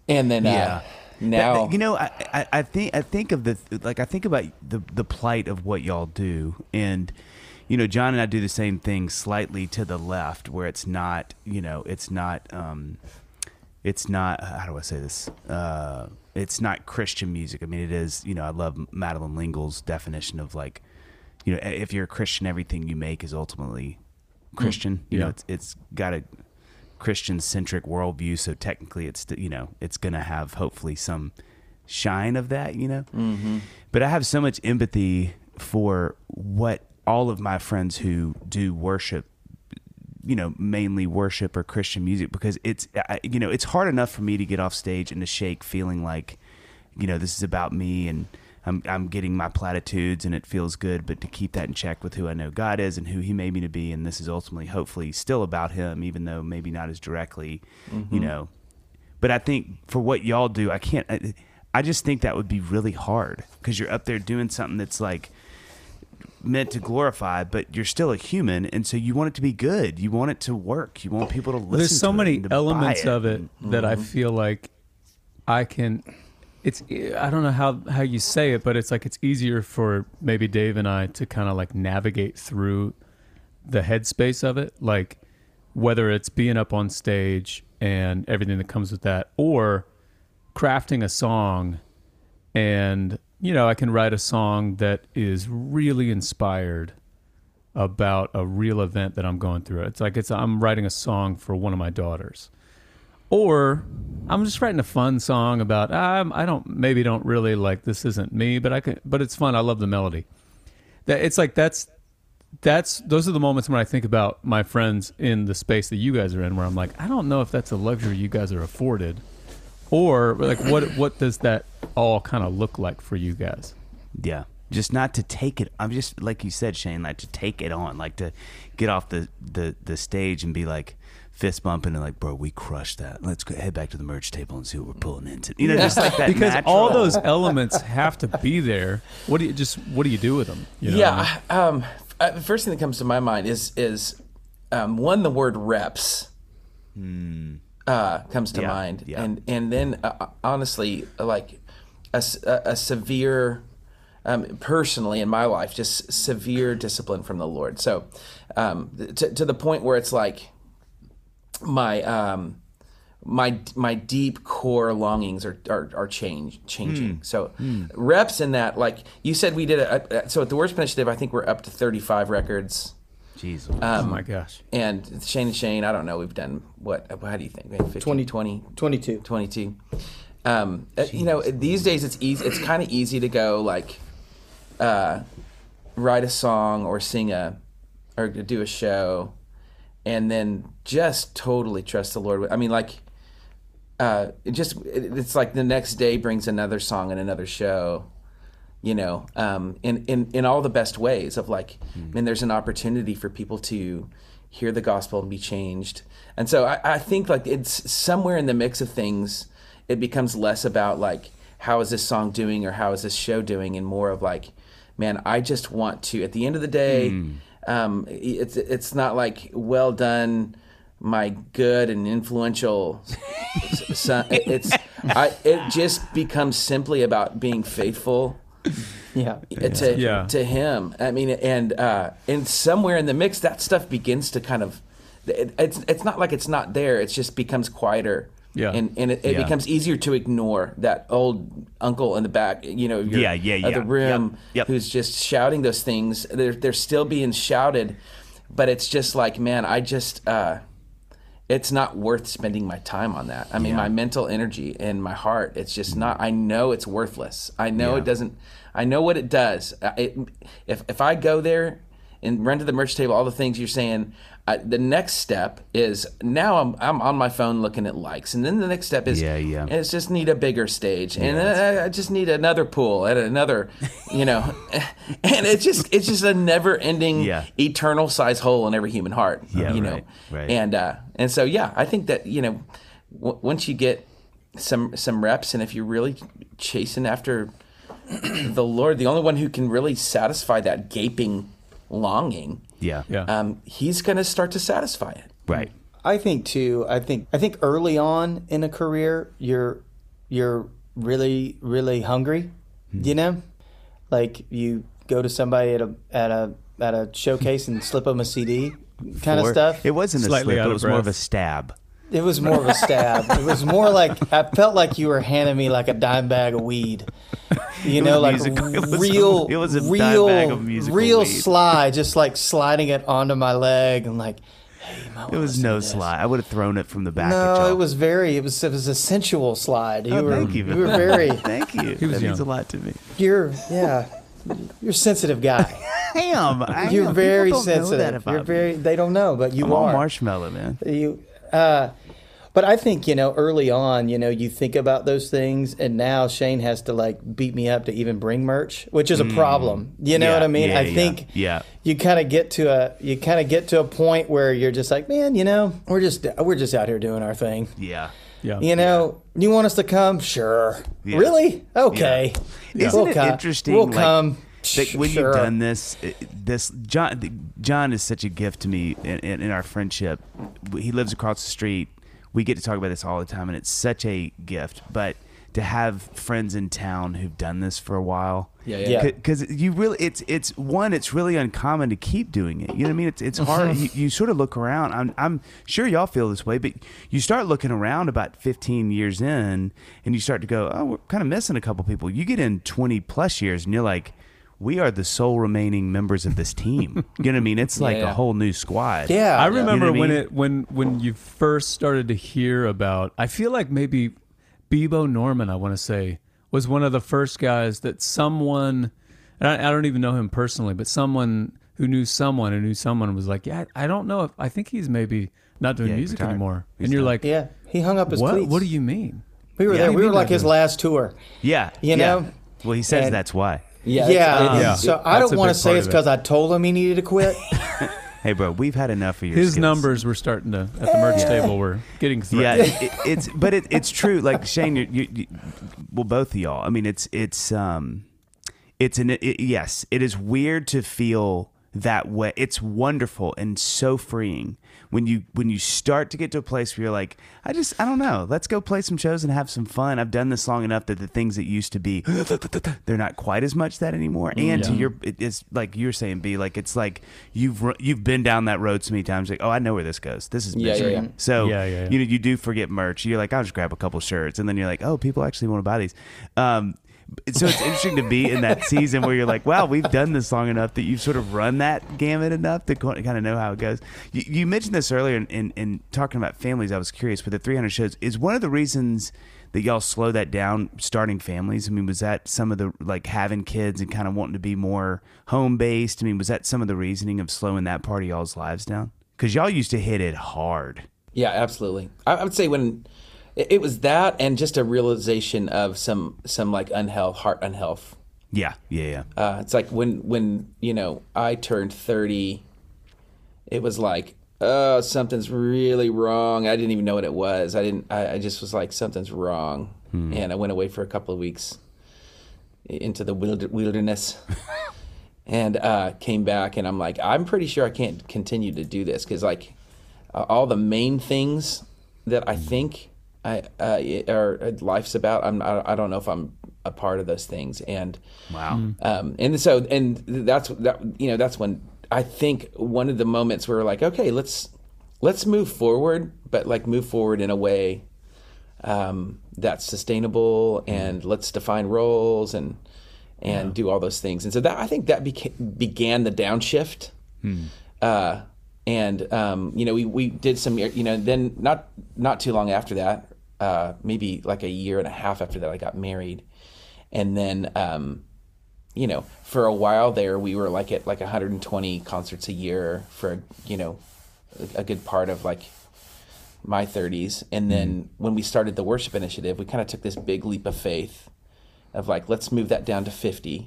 And then Yeah. uh, now, That- you know, I, I, I think I think of the like I think about the the plight of what y'all do, and you know, John and I do the same thing slightly to the left, where it's not, you know, it's not, um, it's not. How do I say this? Uh, it's not Christian music. I mean, it is. You know, I love Madeline L'Engle's definition of like, you know, if you're a Christian, everything you make is ultimately Christian. You Yeah. know, it's it's got a Christian-centric worldview, so technically it's, you know, it's going to have hopefully some shine of that, you know. Mm-hmm. But I have so much empathy for what all of my friends who do worship, you know, mainly worship or Christian music, because it's, I, you know, it's hard enough for me to get off stage and to shake feeling like, you know, this is about me and I'm I'm getting my platitudes and it feels good, but to keep that in check with who I know God is and who he made me to be, and this is ultimately hopefully still about him, even though maybe not as directly, mm-hmm. you know. But I think for what y'all do, I can't, I, I just think that would be really hard, because you're up there doing something that's like meant to glorify, but you're still a human, and so you want it to be good. You want it to work. You want people to listen There's so to many it and to elements buy it. of it that I feel like I can. It's I don't know how how you say it, but it's like it's easier for maybe Dave and I to kind of like navigate through the headspace of it, like whether it's being up on stage and everything that comes with that, or crafting a song. And you know, I can write a song that is really inspired about a real event that I'm going through. It's like it's I'm writing a song for one of my daughters. Or I'm just writing a fun song about um, I don't maybe don't really like, this isn't me, but I can but it's fun. I love the melody. That it's like that's that's those are the moments when I think about my friends in the space that you guys are in, where I'm like, I don't know if that's a luxury you guys are afforded, or like what what does that all kind of look like for you guys? Yeah. Just not to take it. I'm just, like you said, Shane, like to take it on, like to get off the, the, the stage and be like fist bumping and like, bro, we crushed that. Let's go head back to the merch table and see what we're pulling into. You know, just like that. Because natural. all those elements have to be there. What do you just what do you do with them? You know what I mean? yeah. Um, uh, the first thing that comes to my mind is is um, one, the word reps uh, comes to Yeah, mind, yeah. and and then uh, honestly, like a, s- a- a severe. Um, personally, in my life, just severe discipline from the Lord. So, um, to, to the point where it's like my um, my my deep core longings are are, are change changing. Mm. So, mm. reps in that, like you said, we did a, a so at the Worship Initiative, I think we're up to thirty-five records. Jeez. Oh my gosh. And Shane and Shane, I don't know, we've done what? How do you think? fifteen, twenty, twenty, twenty-two. twenty-two. Um, uh, you know, these days it's easy. It's kind of easy to go like. Uh, write a song or sing a or do a show and then just totally trust the Lord. I mean, like uh, it just it, it's like the next day brings another song and another show, you know, um, in, in, in all the best ways of like, mm. and there's an opportunity for people to hear the gospel and be changed. And so I, I think like it's somewhere in the mix of things, it becomes less about like, how is this song doing or how is this show doing, and more of like, man, I just want to, at the end of the day, mm. um, it's it's not like, well done, my good and influential son. It's I, it just becomes simply about being faithful, Yeah, to Yeah. to Him. I mean, and uh, and somewhere in the mix, that stuff begins to kind of, it, it's it's not like it's not there. It just becomes quieter. Yeah. And and it, it Yeah. becomes easier to ignore that old uncle in the back, you know, your, Yeah, yeah, of yeah. the room, Yep, yep. who's just shouting those things. They're they're still being shouted, but it's just like, man, I just, uh, it's not worth spending my time on that. I mean, Yeah. my mental energy and my heart, it's just not. I know it's worthless. I know Yeah. it doesn't. I know what it does. Uh, It, if if I go there and run to the merch table, all the things you're saying. Uh, the next step is now I'm I'm on my phone looking at likes, and then the next step is Yeah, yeah. it's just need a bigger stage, and then I, I just need another pool and another, you know, and it's just it's just a never ending, Yeah. eternal size hole in every human heart, Yeah, you know, right, right. and uh, and so yeah, I think that you know, w- once you get some some reps, and if you're really chasing after the Lord, the only one who can really satisfy that gaping longing. Yeah. Yeah. Um, he's going to start to satisfy it. Right. I think too. I think I think early on in a career, you're you're really really hungry, Hmm. you know, like you go to somebody at a at a at a showcase and slip them a C D kind of Or- stuff. It wasn't Slightly a slip. out It of was more of breath. a stab. It was more of a stab. It was more like I felt like you were handing me like a dime bag of weed. You know, like musical- it was a- real, it was a dime real, bag of musical real weed. slide, just like sliding it onto my leg and like, hey, you might It wanna was listen no to this. slide. I would have thrown it from the back. at No, y'all. it was very. It was. It was a sensual slide. You Oh, were. thank you. You were very. Thank you. He was that means a young. lot to me. You're. Yeah. You're a sensitive guy. I am. I You're am. very People don't know that sensitive. about You're me. very. They don't know, but you I'm all are. marshmallow, man. You, uh, but I think you know early on, you know, you think about those things, and now Shane has to like beat me up to even bring merch, which is a problem. You know Yeah, what I mean? yeah, I yeah, think yeah. you kind of get to a you kind of get to a point where you're just like, man, you know, we're just we're just out here doing our thing. Yeah. Yeah. You know, you want us to come? Sure. Yeah. Really? Okay. Isn't We'll it co- interesting? We'll like, come. that when Sure. you've done this, it- this John John is such a gift to me in, in, in our friendship. He lives across the street. We get to talk about this all the time, and it's such a gift. But to have friends in town who've done this for a while, Yeah, yeah. Yeah. because you really, it's it's one, it's really uncommon to keep doing it. You know what I mean? It's it's hard. you, you sort of look around. I'm I'm sure y'all feel this way, but you start looking around about fifteen years in, and you start to go, oh, we're kind of missing a couple people. You get in twenty plus years, and you're like, we are the sole remaining members of this team. You know what I mean? It's like Yeah. a whole new squad. Yeah. I yeah. remember You know what I when mean? it when when you first started to hear about. I feel like maybe Bebo Norman, I want to say, was one of the first guys that someone, and I, I don't even know him personally, but someone who knew someone who knew someone was like, yeah, I don't know if I think he's maybe not doing Yeah, he music retired. anymore. He's and you're done. like, Yeah. He hung up his what? cleats. What do you mean? We were Yeah. there. What do We you were mean like not his doing- last tour. Yeah. You yeah. know? Well, he says And- that's why. Yeah, Yeah. it's- Yeah. So I That's don't a want big to say part it's of it. because I told him he needed to quit. Hey, bro, we've had enough of your His skills. numbers were starting to at the merch table were getting Yeah, threatened. it, it, it's but it, it's true. Like Shane, you, you, you, well, both of y'all. I mean, it's it's um, it's an it, yes. It is weird to feel that way. It's wonderful and so freeing when you when you start to get to a place where you're like, I just I don't know. Let's go play some shows and have some fun. I've done this long enough that the things that used to be, they're not quite as much that anymore. And to your, it- it's like you're saying, B, like it's like you've ru- you've been down that road so many times. Like, oh, I know where this goes. This is Yeah, yeah, misery. yeah. So Yeah, yeah, yeah. you know, you do forget merch. You're like, I'll just grab a couple shirts, and then you're like, oh, people actually want to buy these. Um, so it's interesting to be in that season where you're like, wow, we've done this long enough that you've sort of run that gamut enough to kind of know how it goes. You, you mentioned this earlier in, in, in talking about families. I was curious with the three hundred shows. Is one of the reasons that y'all slow that down, starting families? I mean, was that some of the like having kids and kind of wanting to be more home based? I mean, was that some of the reasoning of slowing that part of y'all's lives down? Because y'all used to hit it hard. Yeah, absolutely. I, I would say when it, it was that, and just a realization of some some like unhealth, heart unhealth. Yeah, yeah, yeah. Uh, it's like when when you know I turned thirty, it was like, oh, something's really wrong. I didn't even know what it was. I didn't. I, I just was like, something's wrong, and I went away for a couple of weeks into the wilder, wilderness. And uh, came back, and I'm like, I'm pretty sure I can't continue to do this because, like, uh, all the main things that I think I uh, are life's about, I'm I, I don't know if I'm a part of those things. And Wow. um, and so and that's that you know that's when I think one of the moments where we're like, okay, let's let's move forward, but like move forward in a way um, that's sustainable, and let's define roles and. and do all those things. And so that I think that beca- began the downshift. Uh, and, um, you know, we, we did some, you know, then not not too long after that, uh, maybe like a year and a half after that, I got married. And then, um, you know, for a while there, we were like at like one hundred twenty concerts a year for, you know, a, a good part of like my thirties. And then when we started the worship initiative, we kind of took this big leap of faith of like, let's move that down to fifty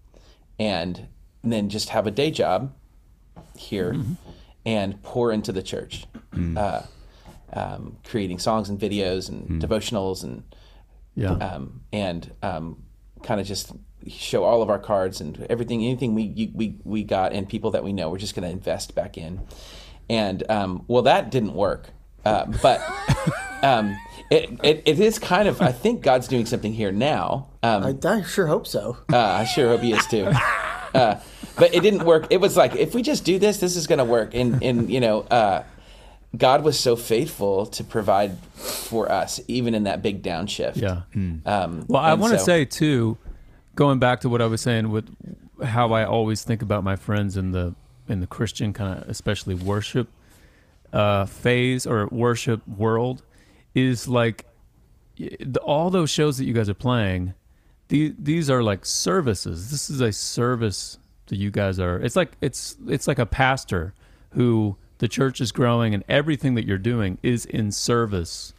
and, and then just have a day job here and pour into the church, uh, um, creating songs and videos and devotionals and, Yeah. um, and um, kind of just show all of our cards and everything, anything we, you, we, we got and people that we know, we're just going to invest back in. And, um, well, that didn't work. Uh, but, um, it, it it is kind of. I think God's doing something here now. Um, I, I sure hope so. uh, I sure hope He is too. Uh, but it didn't work. It was like, if we just do this, this is going to work. And and you know, uh, God was so faithful to provide for us, even in that big downshift. Yeah. Um, Well, I and want to so- say too, going back to what I was saying with how I always think about my friends in the in the Christian kind of, especially worship uh, phase or worship world, is like y- the, all those shows that you guys are playing. These these are like services. This is a service that you guys are. It's like it's it's like a pastor who the church is growing and everything that you're doing is in service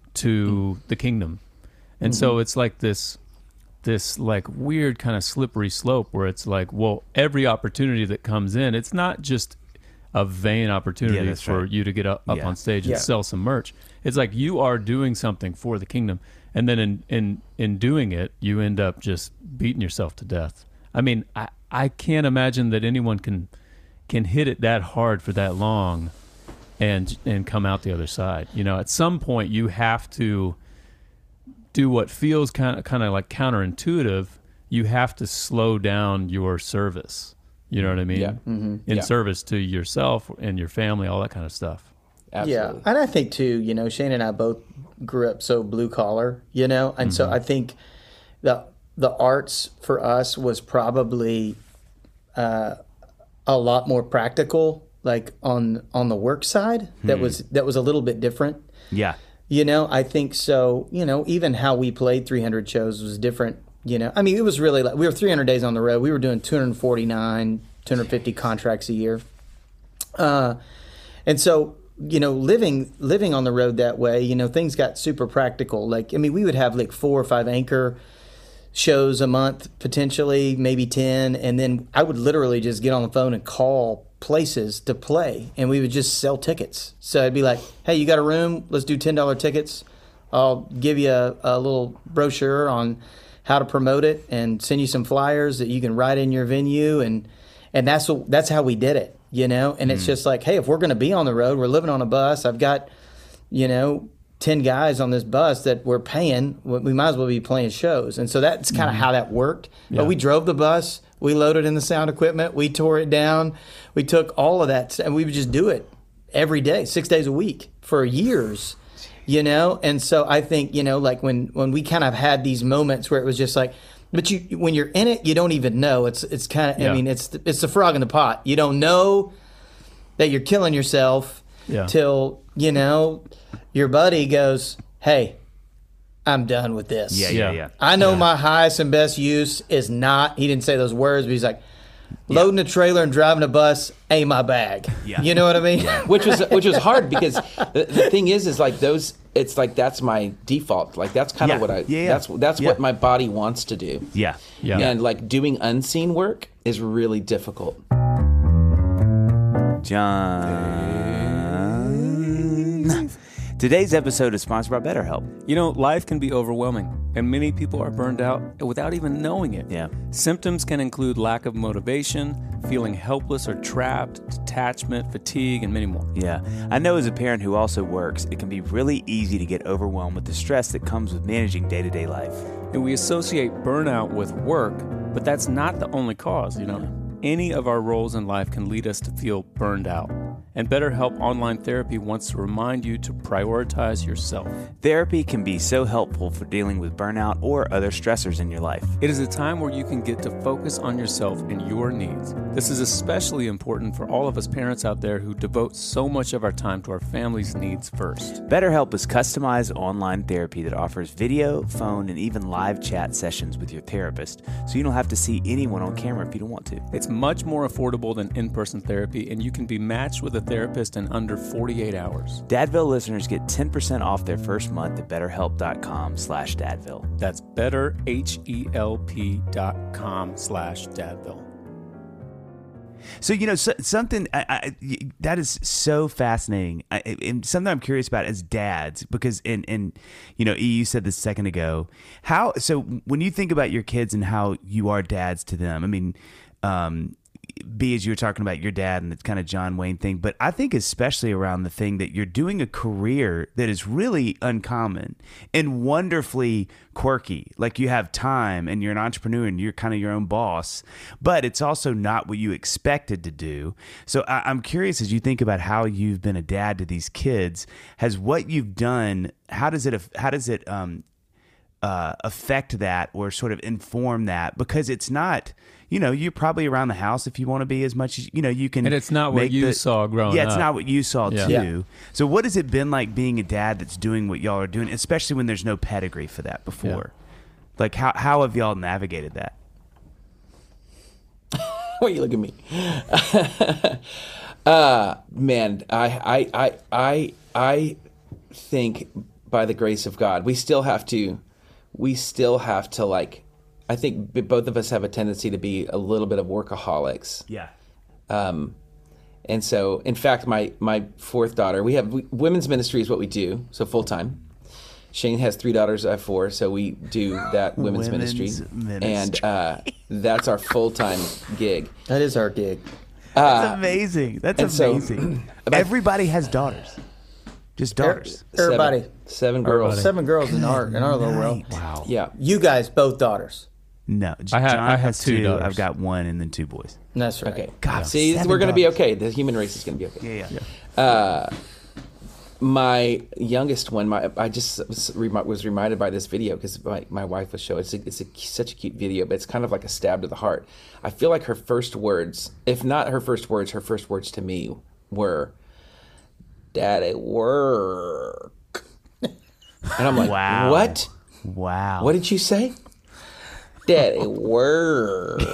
to the kingdom. And so it's like this this like weird kind of slippery slope where it's like, well, every opportunity that comes in, it's not just a vain opportunity Yeah, that's for right. you to get up, up Yeah. on stage and Yeah. sell some merch. It's like you are doing something for the kingdom. And then in, in, in doing it, you end up just beating yourself to death. I mean, I, I can't imagine that anyone can can hit it that hard for that long and and come out the other side. You know, at some point you have to do what feels kind of kind of like counterintuitive. You have to slow down your service. You know what I mean? Yeah. In Yeah. service to yourself and your family, all that kind of stuff. Absolutely. Yeah, and I think too, you know, Shane and I both grew up so blue collar, you know, and so I think the the arts for us was probably uh, a lot more practical, like on on the work side. That was that was a little bit different. Yeah. You know, I think so. You know, even how we played three hundred shows was different. You know, I mean, it was really like we were three hundred days on the road. We were doing two hundred forty-nine, two hundred fifty contracts a year. Uh, and so, you know, living living on the road that way, you know, things got super practical. Like, I mean, we would have like four or five anchor shows a month, potentially, maybe ten. And then I would literally just get on the phone and call places to play, and we would just sell tickets. So I'd be like, hey, you got a room? Let's do ten dollar tickets. I'll give you a, a little brochure on how to promote it and send you some flyers that you can write in your venue. And and that's what, that's how we did it, you know? And it's just like, hey, if we're going to be on the road, we're living on a bus. I've got, you know, ten guys on this bus that we're paying. We might as well be playing shows. And so that's kind of how that worked. But we drove the bus. We loaded in the sound equipment. We tore it down. We took all of that, and we would just do it every day, six days a week for years, you know? And so I think, you know, like when, when we kind of had these moments where it was just like, but you, when you're in it, you don't even know. It's, it's kind of, Yeah. I mean, it's, the, it's the frog in the pot. You don't know that you're killing yourself Yeah. till, you know, your buddy goes, hey, I'm done with this. Yeah, Yeah. yeah, yeah. I know my highest and best use is not, he didn't say those words, but he's like, loading a trailer and driving a bus ain't my bag. Yeah. You know what I mean? which was which was hard because the, the thing is is like those it's like that's my default, like that's kind of Yeah. what I Yeah, yeah. that's that's Yeah. what my body wants to do. Yeah. Yeah. And like doing unseen work is really difficult. John. Today's episode is sponsored by BetterHelp. You know, life can be overwhelming, and many people are burned out without even knowing it. Yeah. Symptoms can include lack of motivation, feeling helpless or trapped, detachment, fatigue, and many more. Yeah. I know as a parent who also works, it can be really easy to get overwhelmed with the stress that comes with managing day-to-day life. And we associate burnout with work, but that's not the only cause, you know. Any of our roles in life can lead us to feel burned out. And BetterHelp Online Therapy wants to remind you to prioritize yourself. Therapy can be so helpful for dealing with burnout or other stressors in your life. It is a time where you can get to focus on yourself and your needs. This is especially important for all of us parents out there who devote so much of our time to our family's needs first. BetterHelp is customized online therapy that offers video, phone, and even live chat sessions with your therapist, so you don't have to see anyone on camera if you don't want to. It's much more affordable than in-person therapy, and you can be matched with a therapist in under forty-eight hours. Dadville listeners get ten percent off their first month at betterhelp.com slash dadville. That's betterhelp.com slash dadville. So, you know, so, something I, I, that is so fascinating, I, and something I'm curious about as dads, because, and, and you know, E, you said this a second ago, how, so when you think about your kids and how you are dads to them, I mean, um, B, as you were talking about your dad and the kind of John Wayne thing, but I think especially around the thing that you're doing a career that is really uncommon and wonderfully quirky. Like you have time and you're an entrepreneur and you're kind of your own boss, but it's also not what you expected to do. So I, I'm curious, as you think about how you've been a dad to these kids, has what you've done, how does it, how does it, um, uh, affect that or sort of inform that? Because it's not, you know, you're probably around the house if you want to be as much as, you know, you can. And it's not what make you the- saw growing Yeah, it's up. not what you saw Yeah. too. Yeah. So what has it been like being a dad that's doing what y'all are doing, especially when there's no pedigree for that before? Like how, how have y'all navigated that? Why you look at me? uh, man, I, I, I, I, I think by the grace of God, we still have to, we still have to like, I think b- both of us have a tendency to be a little bit of workaholics. Yeah. Um, and so, in fact, my, my fourth daughter, we have we, women's ministry is what we do, so full time. Shane has three daughters, I have four, so we do that women's, Women's ministry. ministry. And uh, that's our full-time gig. That is our gig. That's amazing. That's and so- amazing. Everybody has daughters. Just daughters. Everybody. Seven, seven girls. Seven girls in our in our little world. Wow. Yeah. You guys, both daughters. No, J- I ha- John I have has two two. daughters. I've got one and then two boys. That's right. Okay. God, See, seven we're going to be daughters. okay. The human race is going to be okay. Yeah, yeah. Uh, my youngest one, my I just was, remi- was reminded by this video because my, my wife was showing. It's, a, it's a, such a cute video, but it's kind of like a stab to the heart. I feel like her first words, if not her first words, her first words to me were, "Daddy, work." And I'm like, Wow. what? Wow. What did you say? Daddy, work.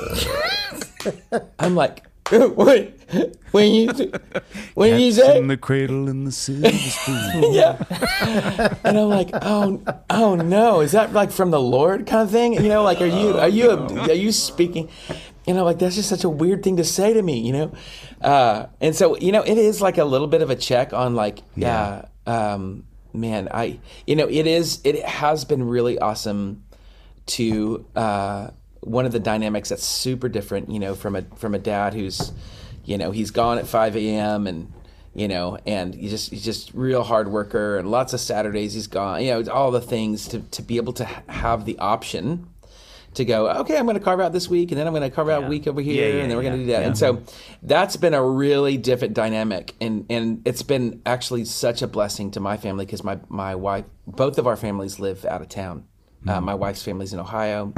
I'm like, what? When you when you say in the cradle and the silver spoon. yeah, and I'm like, oh, oh no, is that like from the Lord kind of thing? You know, like, are you are you are you speaking? You know, like that's just such a weird thing to say to me. You know, uh, and so you know, it is like a little bit of a check on like, yeah, uh, um, man, I, you know, it is, it has been really awesome to. Uh, one of the dynamics that's super different, you know, from a from a dad who's, you know, he's gone at five a.m. and, you know, and he just he's just real hard worker and lots of Saturdays he's gone, you know, all the things to, to be able to ha- have the option to go, okay, I'm going to carve out this week and then I'm going to carve out a week over here Yeah, yeah, and then we're yeah, going to do that. yeah. And so that's been a really different dynamic and, and it's been actually such a blessing to my family because my, my wife, both of our families live out of town. Mm-hmm. Uh, my wife's family's in Ohio.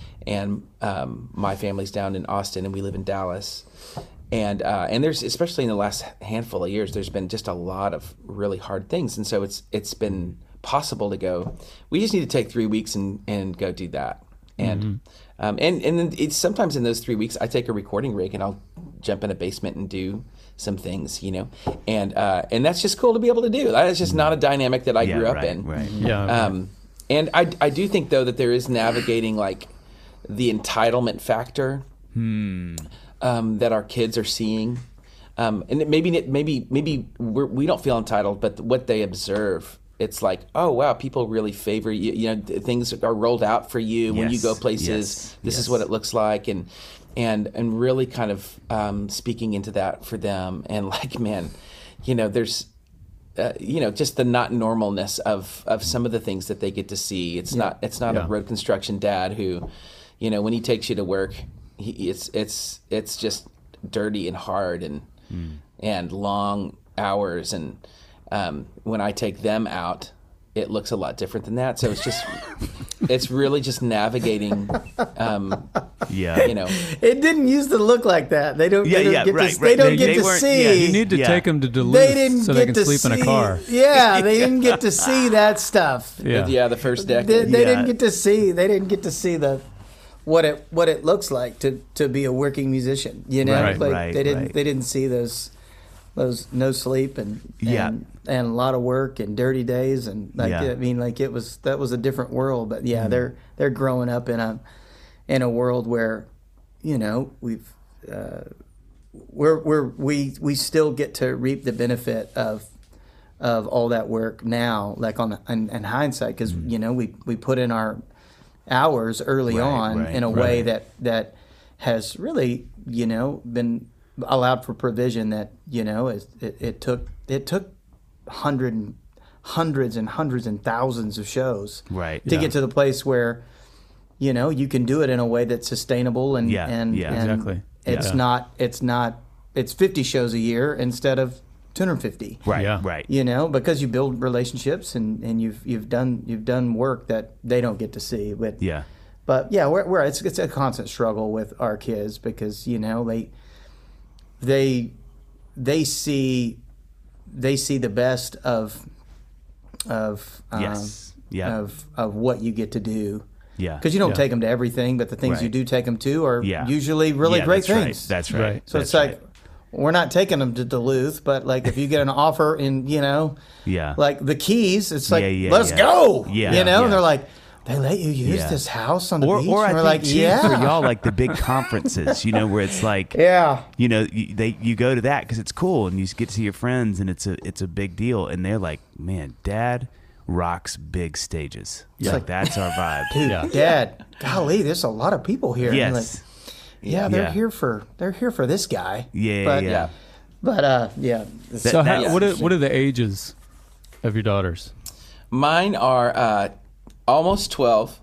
And um, my family's down in Austin, and we live in Dallas. And uh, and there's, especially in the last handful of years, there's been just a lot of really hard things. And so it's it's been possible to go, we just need to take three weeks and, and go do that. And Mm-hmm. um, and and then it's sometimes in those three weeks, I take a recording rig and I'll jump in a basement and do some things, you know. And uh, and that's just cool to be able to do. That's just not a dynamic that I Yeah, grew up right, in. right. Yeah. Um, and I, I do think, though, that there is navigating, like, the entitlement factor Hmm. um, that our kids are seeing. Um, and it maybe maybe maybe we're, we don't feel entitled, but what they observe, it's like, oh, wow, people really favor you. You know, th- things are rolled out for you when you Yes, go places. yes, This yes. is what it looks like. And and and really kind of um, speaking into that for them. And, like, man, you know, there's... Uh, you know, just the not normalness of, of some of the things that they get to see. It's not it's not Yeah. a road construction dad who, you know, when he takes you to work, he, it's it's it's just dirty and hard and and long hours. And um, when I take them out, it looks a lot different than that. So it's just it's really just navigating, um, Yeah. you know. It didn't used to look like that. They don't. Yeah, they don't yeah, get right, to. right. They don't They- get they to weren't- see. yeah, You need to Yeah. take them to Duluth they didn't so get they can to sleep see, in a car. Yeah, they didn't get to see that stuff. Yeah. Yeah, the first They, decade. they Yeah. didn't get to see. They didn't get to see the what it what it looks like to, to be a working musician. You know, Right, like right, they didn't right. they didn't see those those no sleep and Yeah. and, and a lot of work and dirty days and like Yeah. I mean like it was that was a different world. But yeah, they're they're growing up in a in a world where you know we've. Uh, we're we're we we still get to reap the benefit of of all that work now, like on the, in, in hindsight, because you know we we put in our hours early Right, on right, in a way right. that that has really, you know, been allowed for provision that, you know, it, it, it took it took hundred, hundreds and hundreds and thousands of shows Right. to Yeah. get to the place where, you know, you can do it in a way that's sustainable and Yeah, and, yeah, and exactly. it's Yeah. not it's not it's fifty shows a year instead of two hundred fifty. Right. Yeah. Right. You know, because you build relationships and, and you've you've done you've done work that they don't get to see. But Yeah. but yeah, we're, we're it's it's a constant struggle with our kids because you know they they they see they see the best of of um, Yes. Yeah. of of what you get to do. Yeah. Because you don't Yeah. take them to everything, but the things you Right. do take them to are Yeah. usually really Yeah, great that's right. things. That's right. Right. So That's it's like right. we're not taking them to Duluth, but like if you get an offer in, you know, Yeah. like the Keys, it's like Yeah, yeah, let's yeah. go. Yeah, you know, yeah. and they're like, they let you use Yeah. this house on the Or, beach, or I and we're think like, too, yeah, for y'all, like the big conferences, you know, where it's like, yeah, you know, you, they you go to that because it's cool and you get to see your friends and it's a it's a big deal and they're like, man, Dad rocks big stages. It's like that's our vibe. dude, Yeah. Dad, golly, there's a lot of people here. And you're Yes. like, yeah, they're Yeah. here for they're here for this guy. Yeah, but, yeah. Yeah. But uh, yeah, So, that- how, what are what are the ages of your daughters? Mine are uh, almost twelve,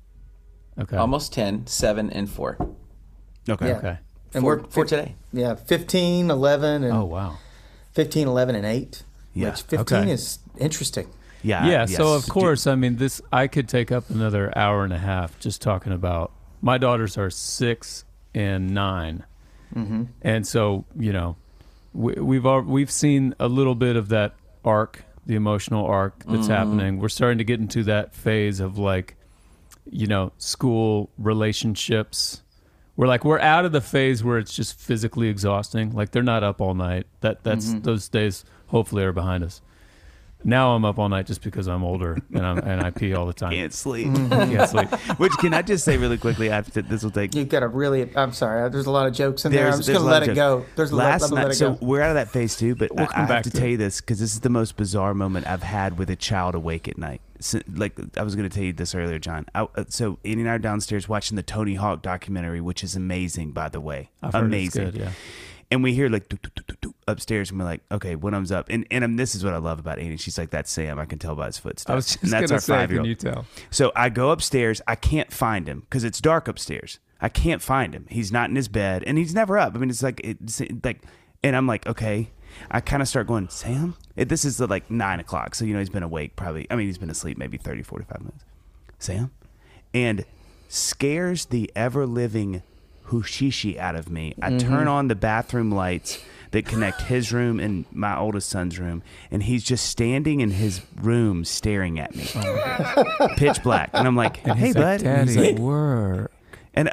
Okay. almost ten, seven, and four. Okay. Yeah. Okay. and for, we're for today. yeah, fifteen, eleven, and Oh wow. fifteen, eleven, and eight. Yeah. Which fifteen Okay. is interesting. Yeah. Yeah, so yes. of course, I mean, this I could take up another hour and a half just talking about. My daughters are six and nine, Mm-hmm. and so you know, we, we've al- we've seen a little bit of that arc, the emotional arc that's happening. We're starting to get into that phase of like, you know, school relationships. We're like we're out of the phase where it's just physically exhausting. Like they're not up all night. That that's those days hopefully are behind us. Now I'm up all night just because I'm older and I'm and I pee all the time. Can't sleep. Can't sleep. Which can I just say really quickly? I have to, this will take. You've got a really. I'm sorry. There's a lot of jokes in there. There's- I'm just there's gonna a lot let of it go. jokes. There's a lot. Last I'm gonna night, let it so go. we're out of that phase too. But We'll I, come I have back to to tell it. you this because this is the most bizarre moment I've had with a child awake at night. So, like I was going to tell you this earlier, John. I, uh, so Annie and I are downstairs watching the Tony Hawk documentary, which is amazing, by the way. I've heard it's amazing. good, yeah. And we hear like doo, doo, doo, doo, doo, upstairs, and we're like, okay, one of them's up. And and um, this is what I love about Annie. She's like, that's Sam. I can tell by his footsteps. I was just and that's gonna our say, five year can old. you tell? So I go upstairs. I can't find him because it's dark upstairs. I can't find him. He's not in his bed, and he's never up. I mean, it's like it's like, and I'm like, okay. I kind of start going, Sam. It, this is like nine o'clock, so you know he's been awake probably. I mean, he's been asleep maybe thirty, forty-five minutes. Sam, and scares the ever living hushishi out of me. I turn on the bathroom lights that connect his room and my oldest son's room, and he's just standing in his room staring at me, pitch black. And I'm like, "Hey, bud," and he's like, work. and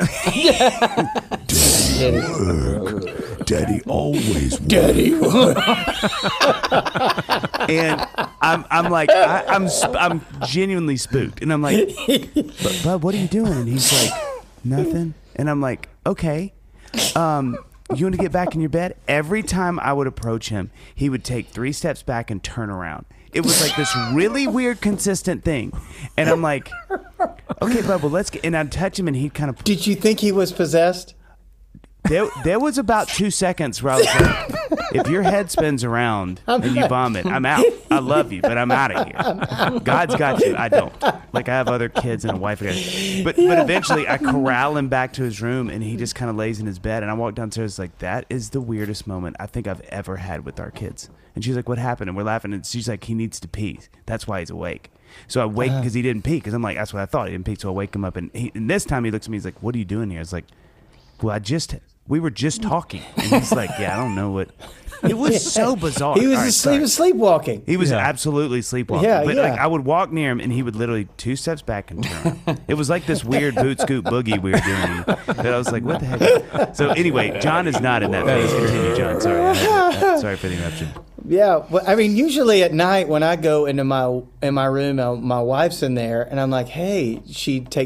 Daddy always Daddy. and I'm I'm like I, I'm sp- I'm genuinely spooked, and I'm like, "But bud, what are you doing?" And he's like, "Nothing." And I'm like, "Okay, um, you want to get back in your bed?" Every time I would approach him, he would take three steps back and turn around. It was like this really weird, consistent thing, and I'm like, "Okay, bud, well, let's get." And I'd touch him, and he'd kind of. Did you think he was possessed? There, there was about two seconds where I was like, if your head spins around and you vomit, I'm out. I love you, but I'm out of here. God's got you. I don't. Like, I have other kids and a wife. But but eventually, I corral him back to his room, and he just kind of lays in his bed. And I walk downstairs like, that is the weirdest moment I think I've ever had with our kids. And she's like, what happened? And we're laughing. And she's like, he needs to pee. That's why he's awake. So I wake because he didn't pee. Because I'm like, that's what I thought. He didn't pee. So I wake him up. And, he, and this time he looks at me. He's like, what are you doing here? I was like, well, I just... We were just talking, and he's like, "Yeah, I don't know what." It was so bizarre. He was All right, asleep, he sorry. was sleepwalking. He was Yeah. absolutely sleepwalking. Yeah, but yeah. like I would walk near him, and he would literally two steps back and turn around. It was like this weird boot scoot boogie we were doing. That I was like, "What the heck?" So anyway, John is not in that phase. Continue, John. Sorry, I had- uh, sorry for the interruption. Yeah, well, I mean, usually at night when I go into my in my room, uh, my wife's in there, and I'm like, "Hey," she takes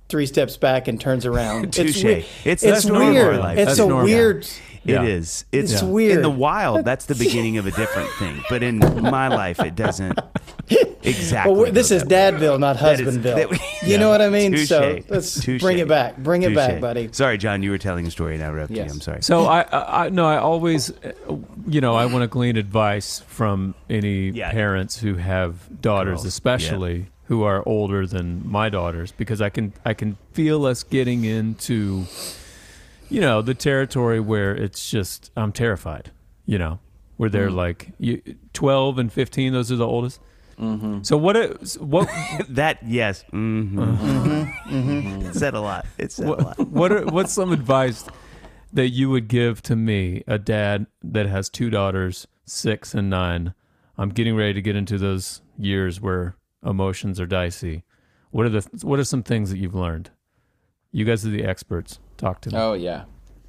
three steps back and turns around. Touche. It's weird. It's- It's, that's normal weird. in life. It's That's a normal. weird. Yeah. It is. It's, It's weird. In the wild, that's the beginning of a different thing. But in my life, it doesn't exactly. Well, we're- this go is that way. Dadville, not That is- Husbandville. that- you know what I mean? Touche. So let's Touche. bring it back. Bring it back, Touche. buddy. Sorry, John, you were telling a story and I interrupted Yes. you. I'm sorry. So I, I, I no, I always, uh, you know, I want to glean advice from any Yeah. parents who have daughters, Girls. especially who are older than my daughters, because I can, I can feel us getting into, you know, the territory where it's just I'm terrified. You know, where they're like you, twelve and fifteen; those are the oldest. Mm-hmm. So what? It, what? that, yes. Mm-hmm. Mm-hmm. It said a lot. It said a what, lot. what are, what's some advice that you would give to me, a dad that has two daughters, six and nine? I'm getting ready to get into those years where emotions are dicey. What are the What are some things that you've learned? You guys are the experts. Talk to me. Oh yeah.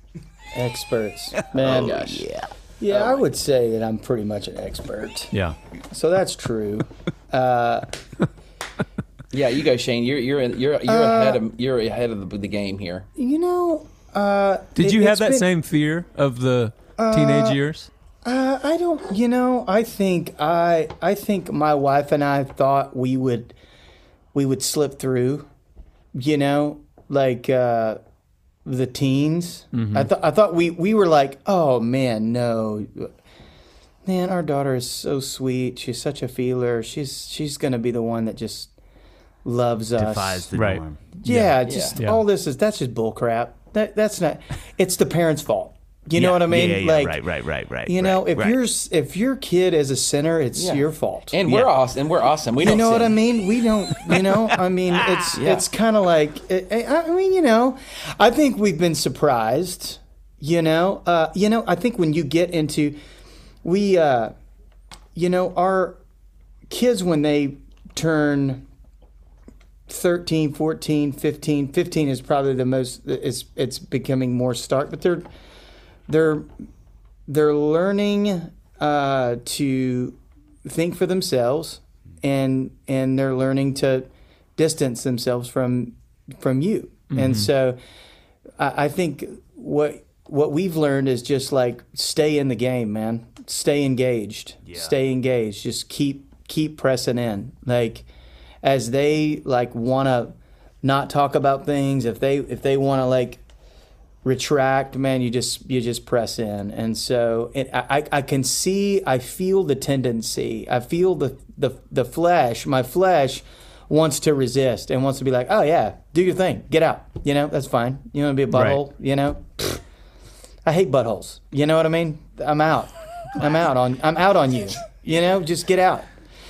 Experts, man. Oh gosh. Yeah, yeah. I would say that I'm pretty much an expert. Yeah. So that's true. Uh, Yeah, you go, Shane. You're you're you're you're Uh, ahead of you're ahead of the, the game here. you know. Uh, Did it- you have it's that been- same fear of the teenage years? Uh, I don't. You know, I think I I think my wife and I thought we would we would slip through. You know, like uh, the teens. I thought I thought we we were like, oh man, no. Man, our daughter is so sweet. She's such a feeler. She's she's gonna be the one that just loves us. Defies the Right. norm. Yeah, just Yeah. all this is that's just bull crap. That that's not. It's the parents' fault. You know Yeah, what I mean? Yeah, yeah, yeah. Like, right, right, right, right. you know, right, if right. your if your kid is a sinner, it's Yeah. your fault. And we're Yeah. awesome. And we're awesome. We you don't know what I sin. mean? We don't. You know, I mean, it's Yeah. it's kind of like I I mean, you know, I think we've been surprised. You know, uh, you know, I think when you get into, we, uh, you know, our kids when they turn thirteen, fourteen, fifteen, fifteen is probably the most. It's it's becoming more stark, but they're they're they're learning uh, to think for themselves, and and they're learning to distance themselves from from you. And so, I, I think what what we've learned is just like stay in the game, man. Stay engaged. Stay engaged. Just keep keep pressing in. Like as they like want to not talk about things, if they if they want to like retract, man, you just you just press in. And so it, I I can see, I feel the tendency. I feel the the the flesh. My flesh wants to resist and wants to be like, oh yeah, do your thing, get out. You know, that's fine. You want to be a butthole? You know, Pfft. I hate buttholes. You know what I mean? I'm out. I'm out on. I'm out on you. You know, just get out.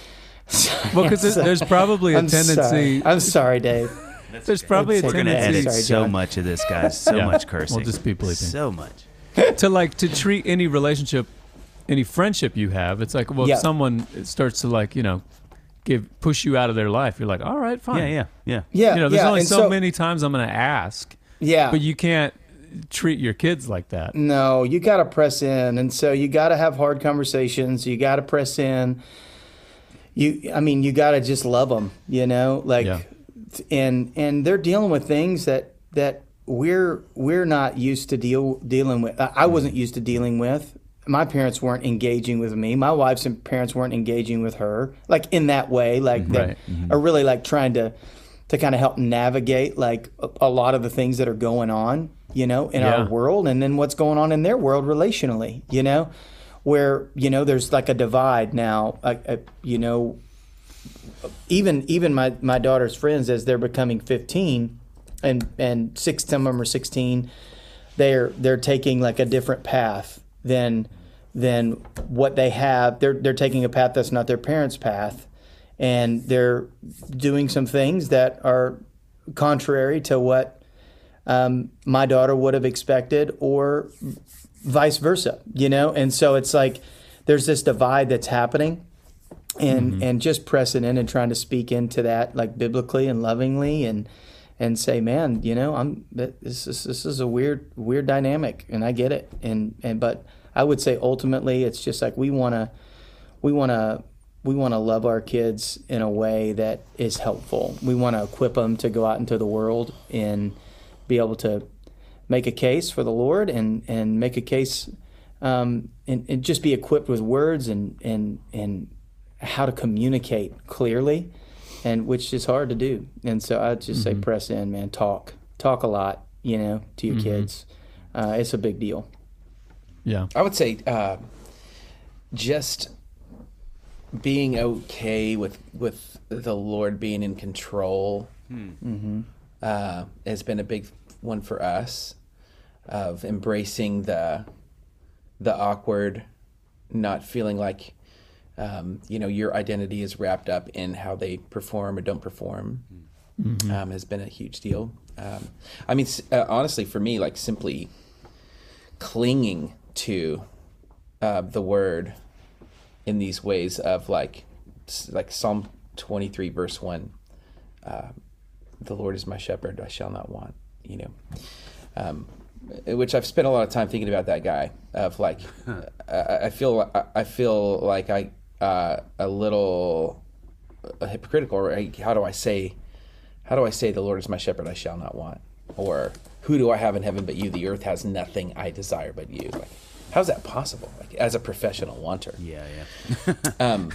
Well, because there's probably a I'm tendency. sorry. I'm sorry, Dave. There's probably a We're We're gonna tendency edit Sorry, so John. much of this, guys. So Yeah. much cursing. We'll just be bleeping. So much. to like to treat any relationship, any friendship you have. It's like, well, Yeah. if someone starts to like, you know, give push you out of their life, you're like, all right, fine. Yeah, yeah, yeah. Yeah, You know, there's yeah. only and so, many times I'm going to ask, Yeah. but you can't treat your kids like that. No, you got to press in, and so you got to have hard conversations. You got to press in. You, I mean, you got to just love them, you know, like, Yeah. and and they're dealing with things that that we're we're not used to deal dealing with. I I wasn't used to dealing with. My parents weren't engaging with me. My wife's and parents weren't engaging with her, like in that way, like that Right. are really like trying to to kind of help navigate like a, a lot of the things that are going on, you know, in Yeah. our world, and then what's going on in their world relationally, you know, where you know there's like a divide now, uh, uh, you know, even even my my daughter's friends as they're becoming fifteen, and and six some of them are sixteen, they're they're taking like a different path than than what they have. They're they're taking a path that's not their parents' path, and they're doing some things that are contrary to what um, my daughter would have expected, or vice versa, you know. And so it's like there's this divide that's happening, and Mm-hmm. and just pressing in and trying to speak into that like biblically and lovingly, and and say, man, you know, I'm this is this is a weird weird dynamic, and I get it, and and but I would say ultimately it's just like we want to we want to we want to love our kids in a way that is helpful. We want to equip them to go out into the world and be able to make a case for the Lord and, and make a case um, and, and just be equipped with words and, and, and how to communicate clearly, and which is hard to do. And so I'd just mm-hmm. say press in, man, talk. Talk a lot, you know, to your mm-hmm. kids. Uh, it's a big deal. Yeah. I would say uh, just being okay with with the Lord being in control mm-hmm. uh, has been a big one for us, of embracing the the awkward, not feeling like um, you know your identity is wrapped up in how they perform or don't perform. Mm-hmm. Um, has been a huge deal. Um, I mean, uh, honestly, for me, like simply clinging to uh, the Word in these ways of like, like Psalm twenty-three, verse one, uh, the Lord is my shepherd, I shall not want, you know, um, which I've spent a lot of time thinking about that guy of like, I, I feel, I feel like I, uh, a little hypocritical, or how do I say, how do I say the Lord is my shepherd, I shall not want? Or who do I have in heaven but you? The earth has nothing I desire but you. Like, how's that possible? Like, as a professional wanter. Yeah, yeah. um,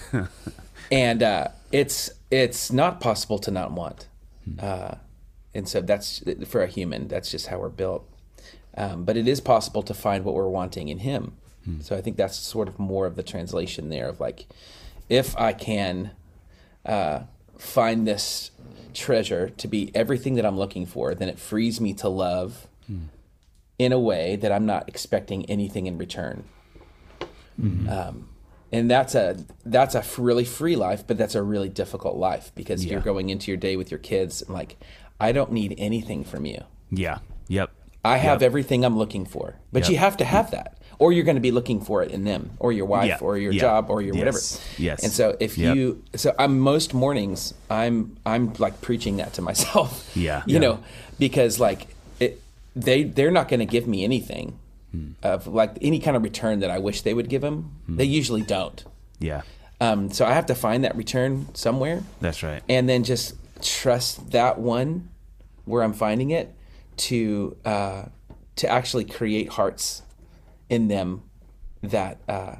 and uh, it's it's not possible to not want. Uh, and so that's, for a human, that's just how we're built. Um, but it is possible to find what we're wanting in Him. Hmm. So I think that's sort of more of the translation there of like, if I can uh, find this treasure to be everything that I'm looking for, then it frees me to love hmm. in a way that I'm not expecting anything in return. Mm-hmm. Um, and that's a that's a really free life, but that's a really difficult life, because yeah. you're going into your day with your kids and like, I don't need anything from you. Yeah. Yep. I have yep. everything I'm looking for, but yep. you have to have that, or you're going to be looking for it in them, or your wife, yeah. or your yeah. job, or your yes. whatever. Yes. And so if yep. you, so I'm most mornings I'm I'm like preaching that to myself. Yeah. You yeah. know, because like it, they they're not going to give me anything hmm. of like any kind of return that I wish they would give them. Hmm. They usually don't. Yeah. Um. So I have to find that return somewhere. That's right. And then just trust that one where I'm finding it to. Uh, to actually create hearts in them that uh,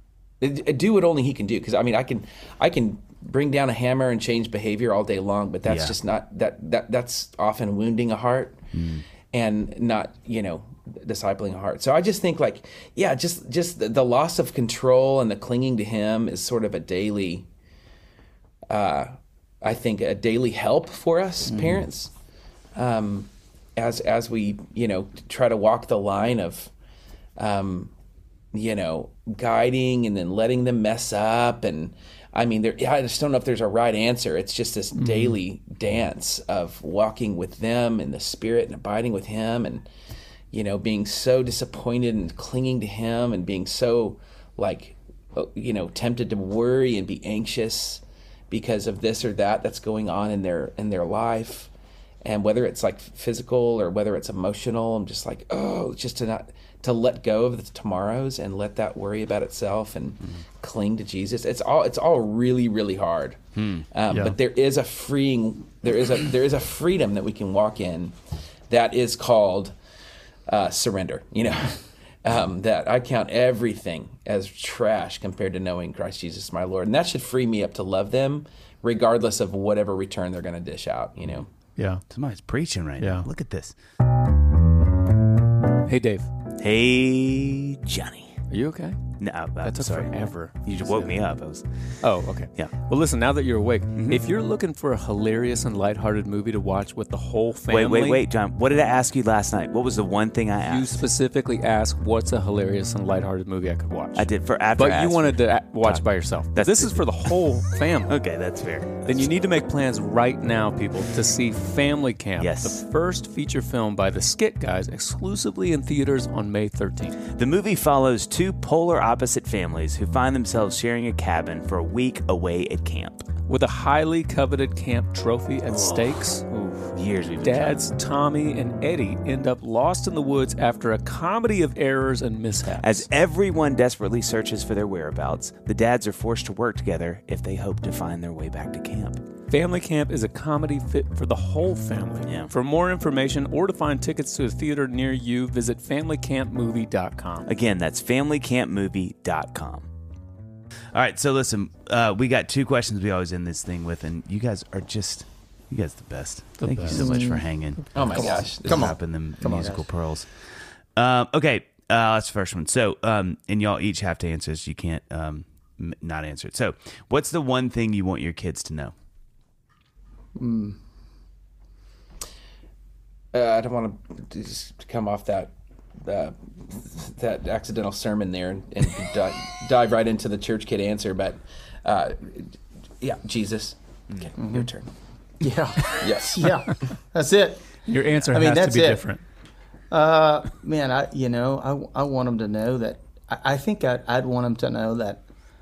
do what only He can do. Because I mean, I can, I can bring down a hammer and change behavior all day long, but that's yeah. just not that that that's often wounding a heart mm. and not you know discipling a heart. So I just think like yeah, just just the, the loss of control and the clinging to Him is sort of a daily, uh, I think a daily help for us mm. parents. Um, as as we, you know, try to walk the line of, um, you know, guiding and then letting them mess up. And I mean, there, I just don't know if there's a right answer. It's just this mm-hmm. daily dance of walking with them in the Spirit and abiding with Him and, you know, being so disappointed and clinging to Him and being so, like, you know, tempted to worry and be anxious because of this or that that's going on in their in their life. And whether it's like physical or whether it's emotional, I'm just like, oh, just to not to let go of the tomorrows and let that worry about itself and mm. cling to Jesus. It's all it's all really really hard. Mm. Um, yeah. But there is a freeing there is a there is a freedom that we can walk in that is called uh, surrender. You know, um, that I count everything as trash compared to knowing Christ Jesus my Lord, and that should free me up to love them regardless of whatever return they're going to dish out. You know. Yeah. Somebody's preaching right yeah. now. Look at this. Hey, Dave. Hey, Johnny. Are you okay? No, I'm that took sorry. forever. You just woke me up. I was. Oh, okay. Yeah. Well, listen, now that you're awake, mm-hmm. if you're looking for a hilarious and lighthearted movie to watch with the whole family... Wait, wait, wait, John. What did I ask you last night? What was the one thing I asked? You specifically asked what's a hilarious and lighthearted movie I could watch. I did for after But you wanted to a- watch John, by yourself. That's this is for the whole family. Okay, that's fair. That's then you need to make plans right now, people, to see Family Camp, yes. the first feature film by the Skit Guys, exclusively in theaters on May thirteenth. The movie follows two polar opposite families who find themselves sharing a cabin for a week away at camp. With a highly coveted camp trophy at oh. stakes, Oof. Years we've been Dads Tommy and Eddie end up lost in the woods after a comedy of errors and mishaps. As everyone desperately searches for their whereabouts, the dads are forced to work together if they hope to find their way back to camp. Family Camp is a comedy fit for the whole family. Yeah. For more information or to find tickets to a theater near you, visit family camp movie dot com. Again, that's family camp movie dot com. All right, so listen, uh, we got two questions we always end this thing with, and you guys are just, you guys are the best. The Thank best. you so much for hanging. Oh my gosh. Come on. Dropping them Come on, musical guys. pearls. Um, okay, uh, that's the first one. So, um, and y'all each have to answer this. You can't um, m- not answer it. So, what's the one thing you want your kids to know? Uh, I don't want to just come off that uh, that accidental sermon there and, and di- dive right into the church kid answer, but uh, yeah, Jesus. Okay, your turn. Yeah. Yes. Yeah. That's it. Your answer I mean, has that's to be it. different. Uh, man, I you know I, I want them to know that I, I think I'd, I'd want them to know that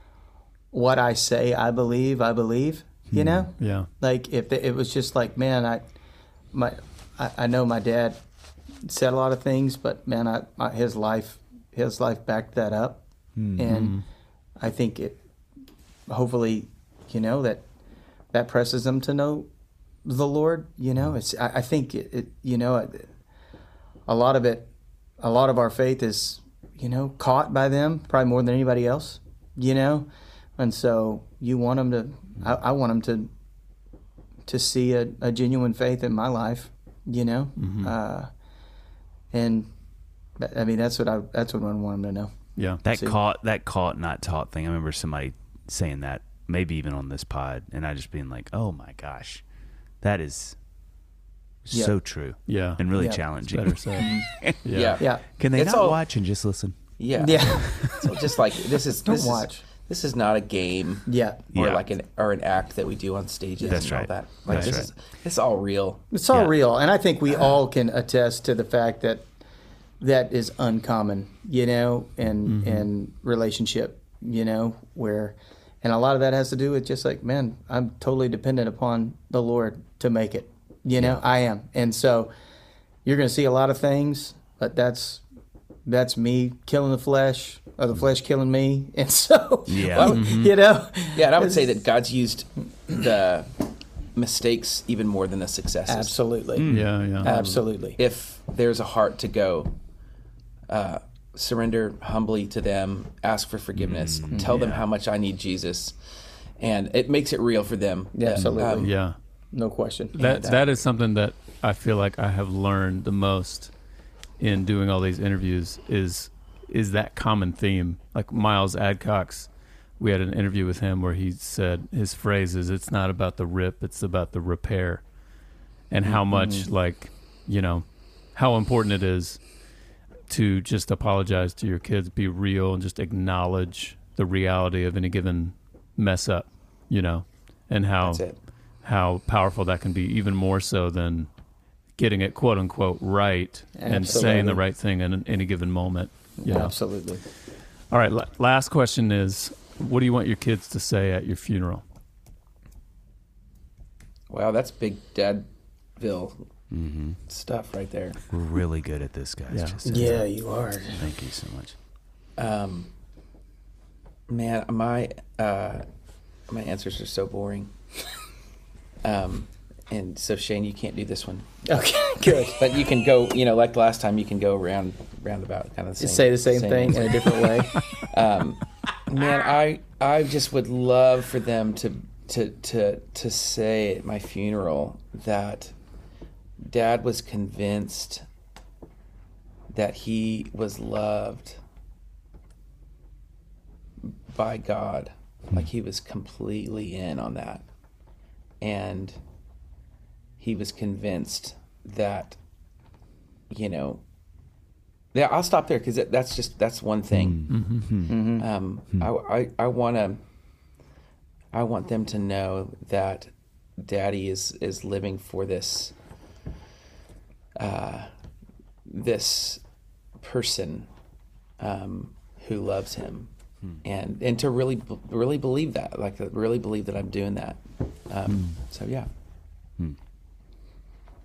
what I say I believe I believe. You know, Yeah. like if it was just like, man, I my I, I know my dad said a lot of things, but man, I, I his life his life backed that up, and I think it hopefully you know that that presses them to know the Lord. You know, it's I, I think it, it you know. A lot of it, a lot of our faith is, you know, caught by them probably more than anybody else, you know, and so you want them to. I, I want them to to see a, a genuine faith in my life, you know, Mm-hmm. uh, and I mean that's what I that's what I want them to know. Yeah. That See. caught, that caught, not taught thing. I remember somebody saying that, maybe even on this pod, and I just being like, "Oh my gosh, that is Yeah. so true, Yeah. and really Yeah. challenging." Better said. Yeah. Yeah. Yeah, Can they It's not all- watch and just listen? Yeah. yeah, So just like this is Don't this is- watch. this is not a game. yeah. Or Yeah. like an or an act that we do on stages That's and right. all that. Like That's this right. is it's all real. It's all Yeah. real, and I think we all can attest to the fact that that is uncommon, you know, in in relationship, you know, where, and a lot of that has to do with just like, man, I'm totally dependent upon the Lord to make it, you know, I am, and so you're going to see a lot of things, but that's that's me killing the flesh, or the flesh killing me, and so Yeah. well, you know, Yeah, and I would say that God's used the mistakes even more than the successes. absolutely, Yeah. Yeah. absolutely, If there's a heart to go, uh, surrender humbly to them, ask for forgiveness, tell them how much I need Jesus, and it makes it real for them. Yeah, absolutely. Um, Yeah. no question. That And, that is something that I feel like I have learned the most in doing all these interviews is is that common theme. Like Miles Adcox, we had an interview with him where he said his phrase is, "It's not about the rip, it's about the repair," and how much like you know how important it is to just apologize to your kids, be real, and just acknowledge the reality of any given mess up, you know, and how That's it. how powerful that can be, even more so than getting it quote unquote right and saying the Absolutely. right thing in any given moment. You know? absolutely. All right. La- last question is, what do you want your kids to say at your funeral? Wow, that's big Dadville stuff right there. We're really good at this, guys. Yeah. Just saying. Yeah, you are. Thank you so much. Um, man, my uh, my answers are so boring. Um, and so Shane, you can't do this one, Okay, good. but you can go. You know, like last time, you can go round roundabout, kind of the same, Just say the same, thing answer. in a different way. Um, man, I I just would love for them to to to to say at my funeral that Dad was convinced that he was loved by God, like he was completely in on that, and he was convinced that, you know, yeah, I'll stop there because that's just that's one thing. Um, I I, I want to. I want them to know that Daddy is is living for this. Uh, this person um, who loves him, and and to really really believe that, like really believe that I'm doing that. Um, So yeah.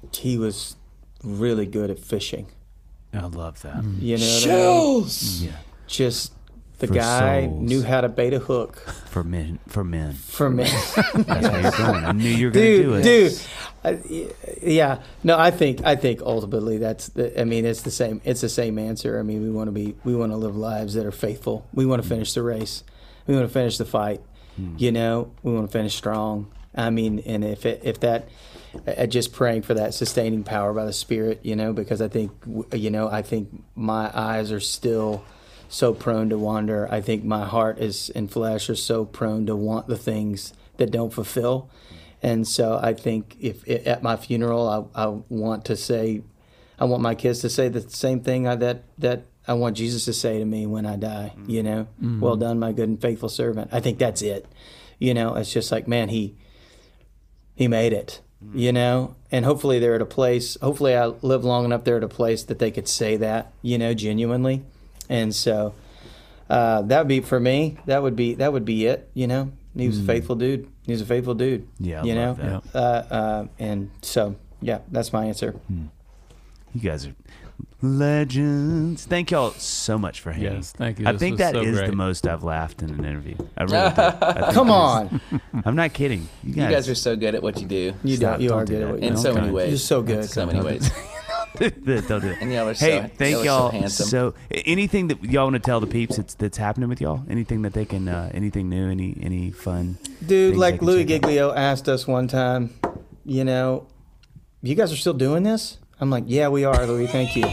he was really good at fishing. I love that. You know what I mean? Yeah. Just the For guy souls. knew how to bait a hook For men. For men. for me. That's where you're going. I knew you were going to do dude, it. dude. I, yeah. No, I think I think ultimately that's the. I mean, it's the same. It's the same answer. I mean, we want to be. We want to live lives that are faithful. We want to finish the race. We want to finish the fight. You know, we want to finish strong. I mean, and if it, if that, uh, just praying for that sustaining power by the Spirit. You know, because I think you know, I think my eyes are still so prone to wander. I think my heart is and flesh are so prone to want the things that don't fulfill. And so I think if at my funeral, I, I want to say, I want my kids to say the same thing I, that that I want Jesus to say to me when I die. You know, mm-hmm. Well done, my good and faithful servant. I think that's it. You know, it's just like, man, he he made it. Mm-hmm. You know, and hopefully they're at a place. Hopefully I live long enough they're at a place that they could say that. You know, genuinely. And so uh, that would be for me. That would be that would be it. You know, he was mm. a faithful dude. He was a faithful dude. Yeah, I you love know. that. Uh, uh, and so yeah, that's my answer. Mm. You guys are legends. Thank y'all so much for hanging. Yes, thank you. I This think was that so is great. the most I've laughed in an interview. I really do. I think Come it is. on, I'm not kidding. You You guys, guys are so good at what you do. you Stop, don't. You don't are do good that. at what In you so do. many ways. You're so good. So many ways. don't do it. And y'all are Hey, so, thank y'all, y'all. are so handsome. So, anything that y'all want to tell the peeps that's, that's happening with y'all? Anything that they can, uh, anything new, any any fun? Dude, things like they can Louis check out? Giglio asked us one time, you know, you guys are still doing this? I'm like, yeah, we are, Louis. Thank you.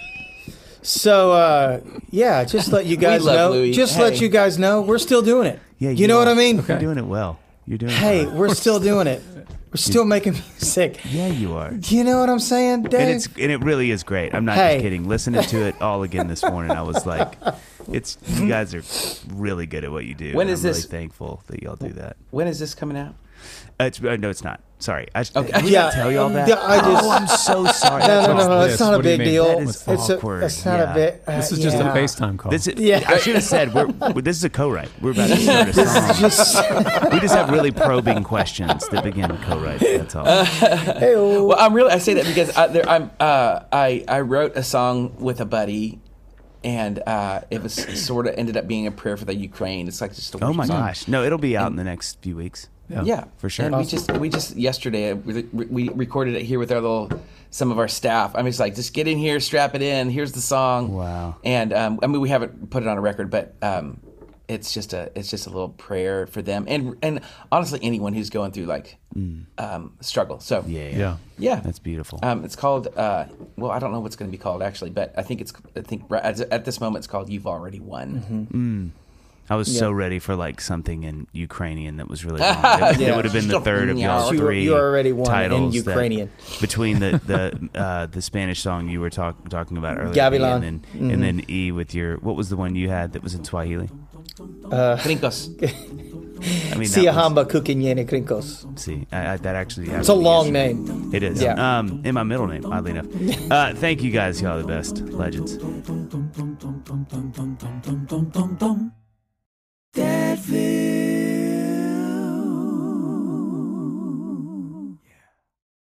So, uh, yeah, just let you guys love know. Louis. Just Hey. let you guys know we're still doing it. Yeah, you know what are. I mean? You're doing it well. You're doing. Hey, it well. we're still doing it. We're still making music. Yeah, you are. You know what I'm saying, Dave? And it's and it really is great. I'm not Hey. just kidding. Listening to it all again this morning, I was like, "It's you guys are really good at what you do." When and is I'm this- really thankful that y'all do that. When is this coming out? Uh, it's, uh, no, it's not. Sorry. I, Okay. Did we Yeah, not tell y'all that? yeah, I just- oh, I'm so sorry. no, That's no, no, what's no. this? It's not a What do you big mean? deal. That is it's a, awkward. it's not Yeah. a bit. Uh, This is just yeah. a FaceTime call. This is, Yeah. I should have said we're, we this is a co-write. We're about to start a song. We just have really probing questions that begin with co-write. That's all. Hey-o. Well, I'm really. I say that because I, there, I'm. Uh, I I wrote a song with a buddy, and uh, it was sort of ended up being a prayer for the Ukraine. It's like just a Oh worship my song. gosh! No, it'll be out in the next few weeks. Yeah, for sure. And we just we just yesterday we, we recorded it here with our little some of our staff. I mean, it's like just get in here, strap it in. Here's the song. Wow. And um, I mean, we haven't put it on a record, but um, it's just a it's just a little prayer for them, and and honestly, anyone who's going through like um, struggle. So Yeah, yeah, Yeah. yeah, That's beautiful. Um, it's called uh, well, I don't know what's going to be called actually, but I think it's I think right at, at this moment it's called "You've Already Won." I was so ready for like something in Ukrainian that was really long. It, it would have been the third of y'all You- three you already won in titles that- Ukrainian. between the the uh, the Spanish song you were talk, talking about earlier, Gavilan. and then Mm-hmm. and then E with your what was the one you had that was in Swahili? Brincos. I mean, Sia that was- Hamba Kukinyene Krinkos. See, I, I, that actually It's a long name. It is. Yeah. Um, in my middle name, oddly enough. Uh, thank you guys. Y'all are the best. Legends. That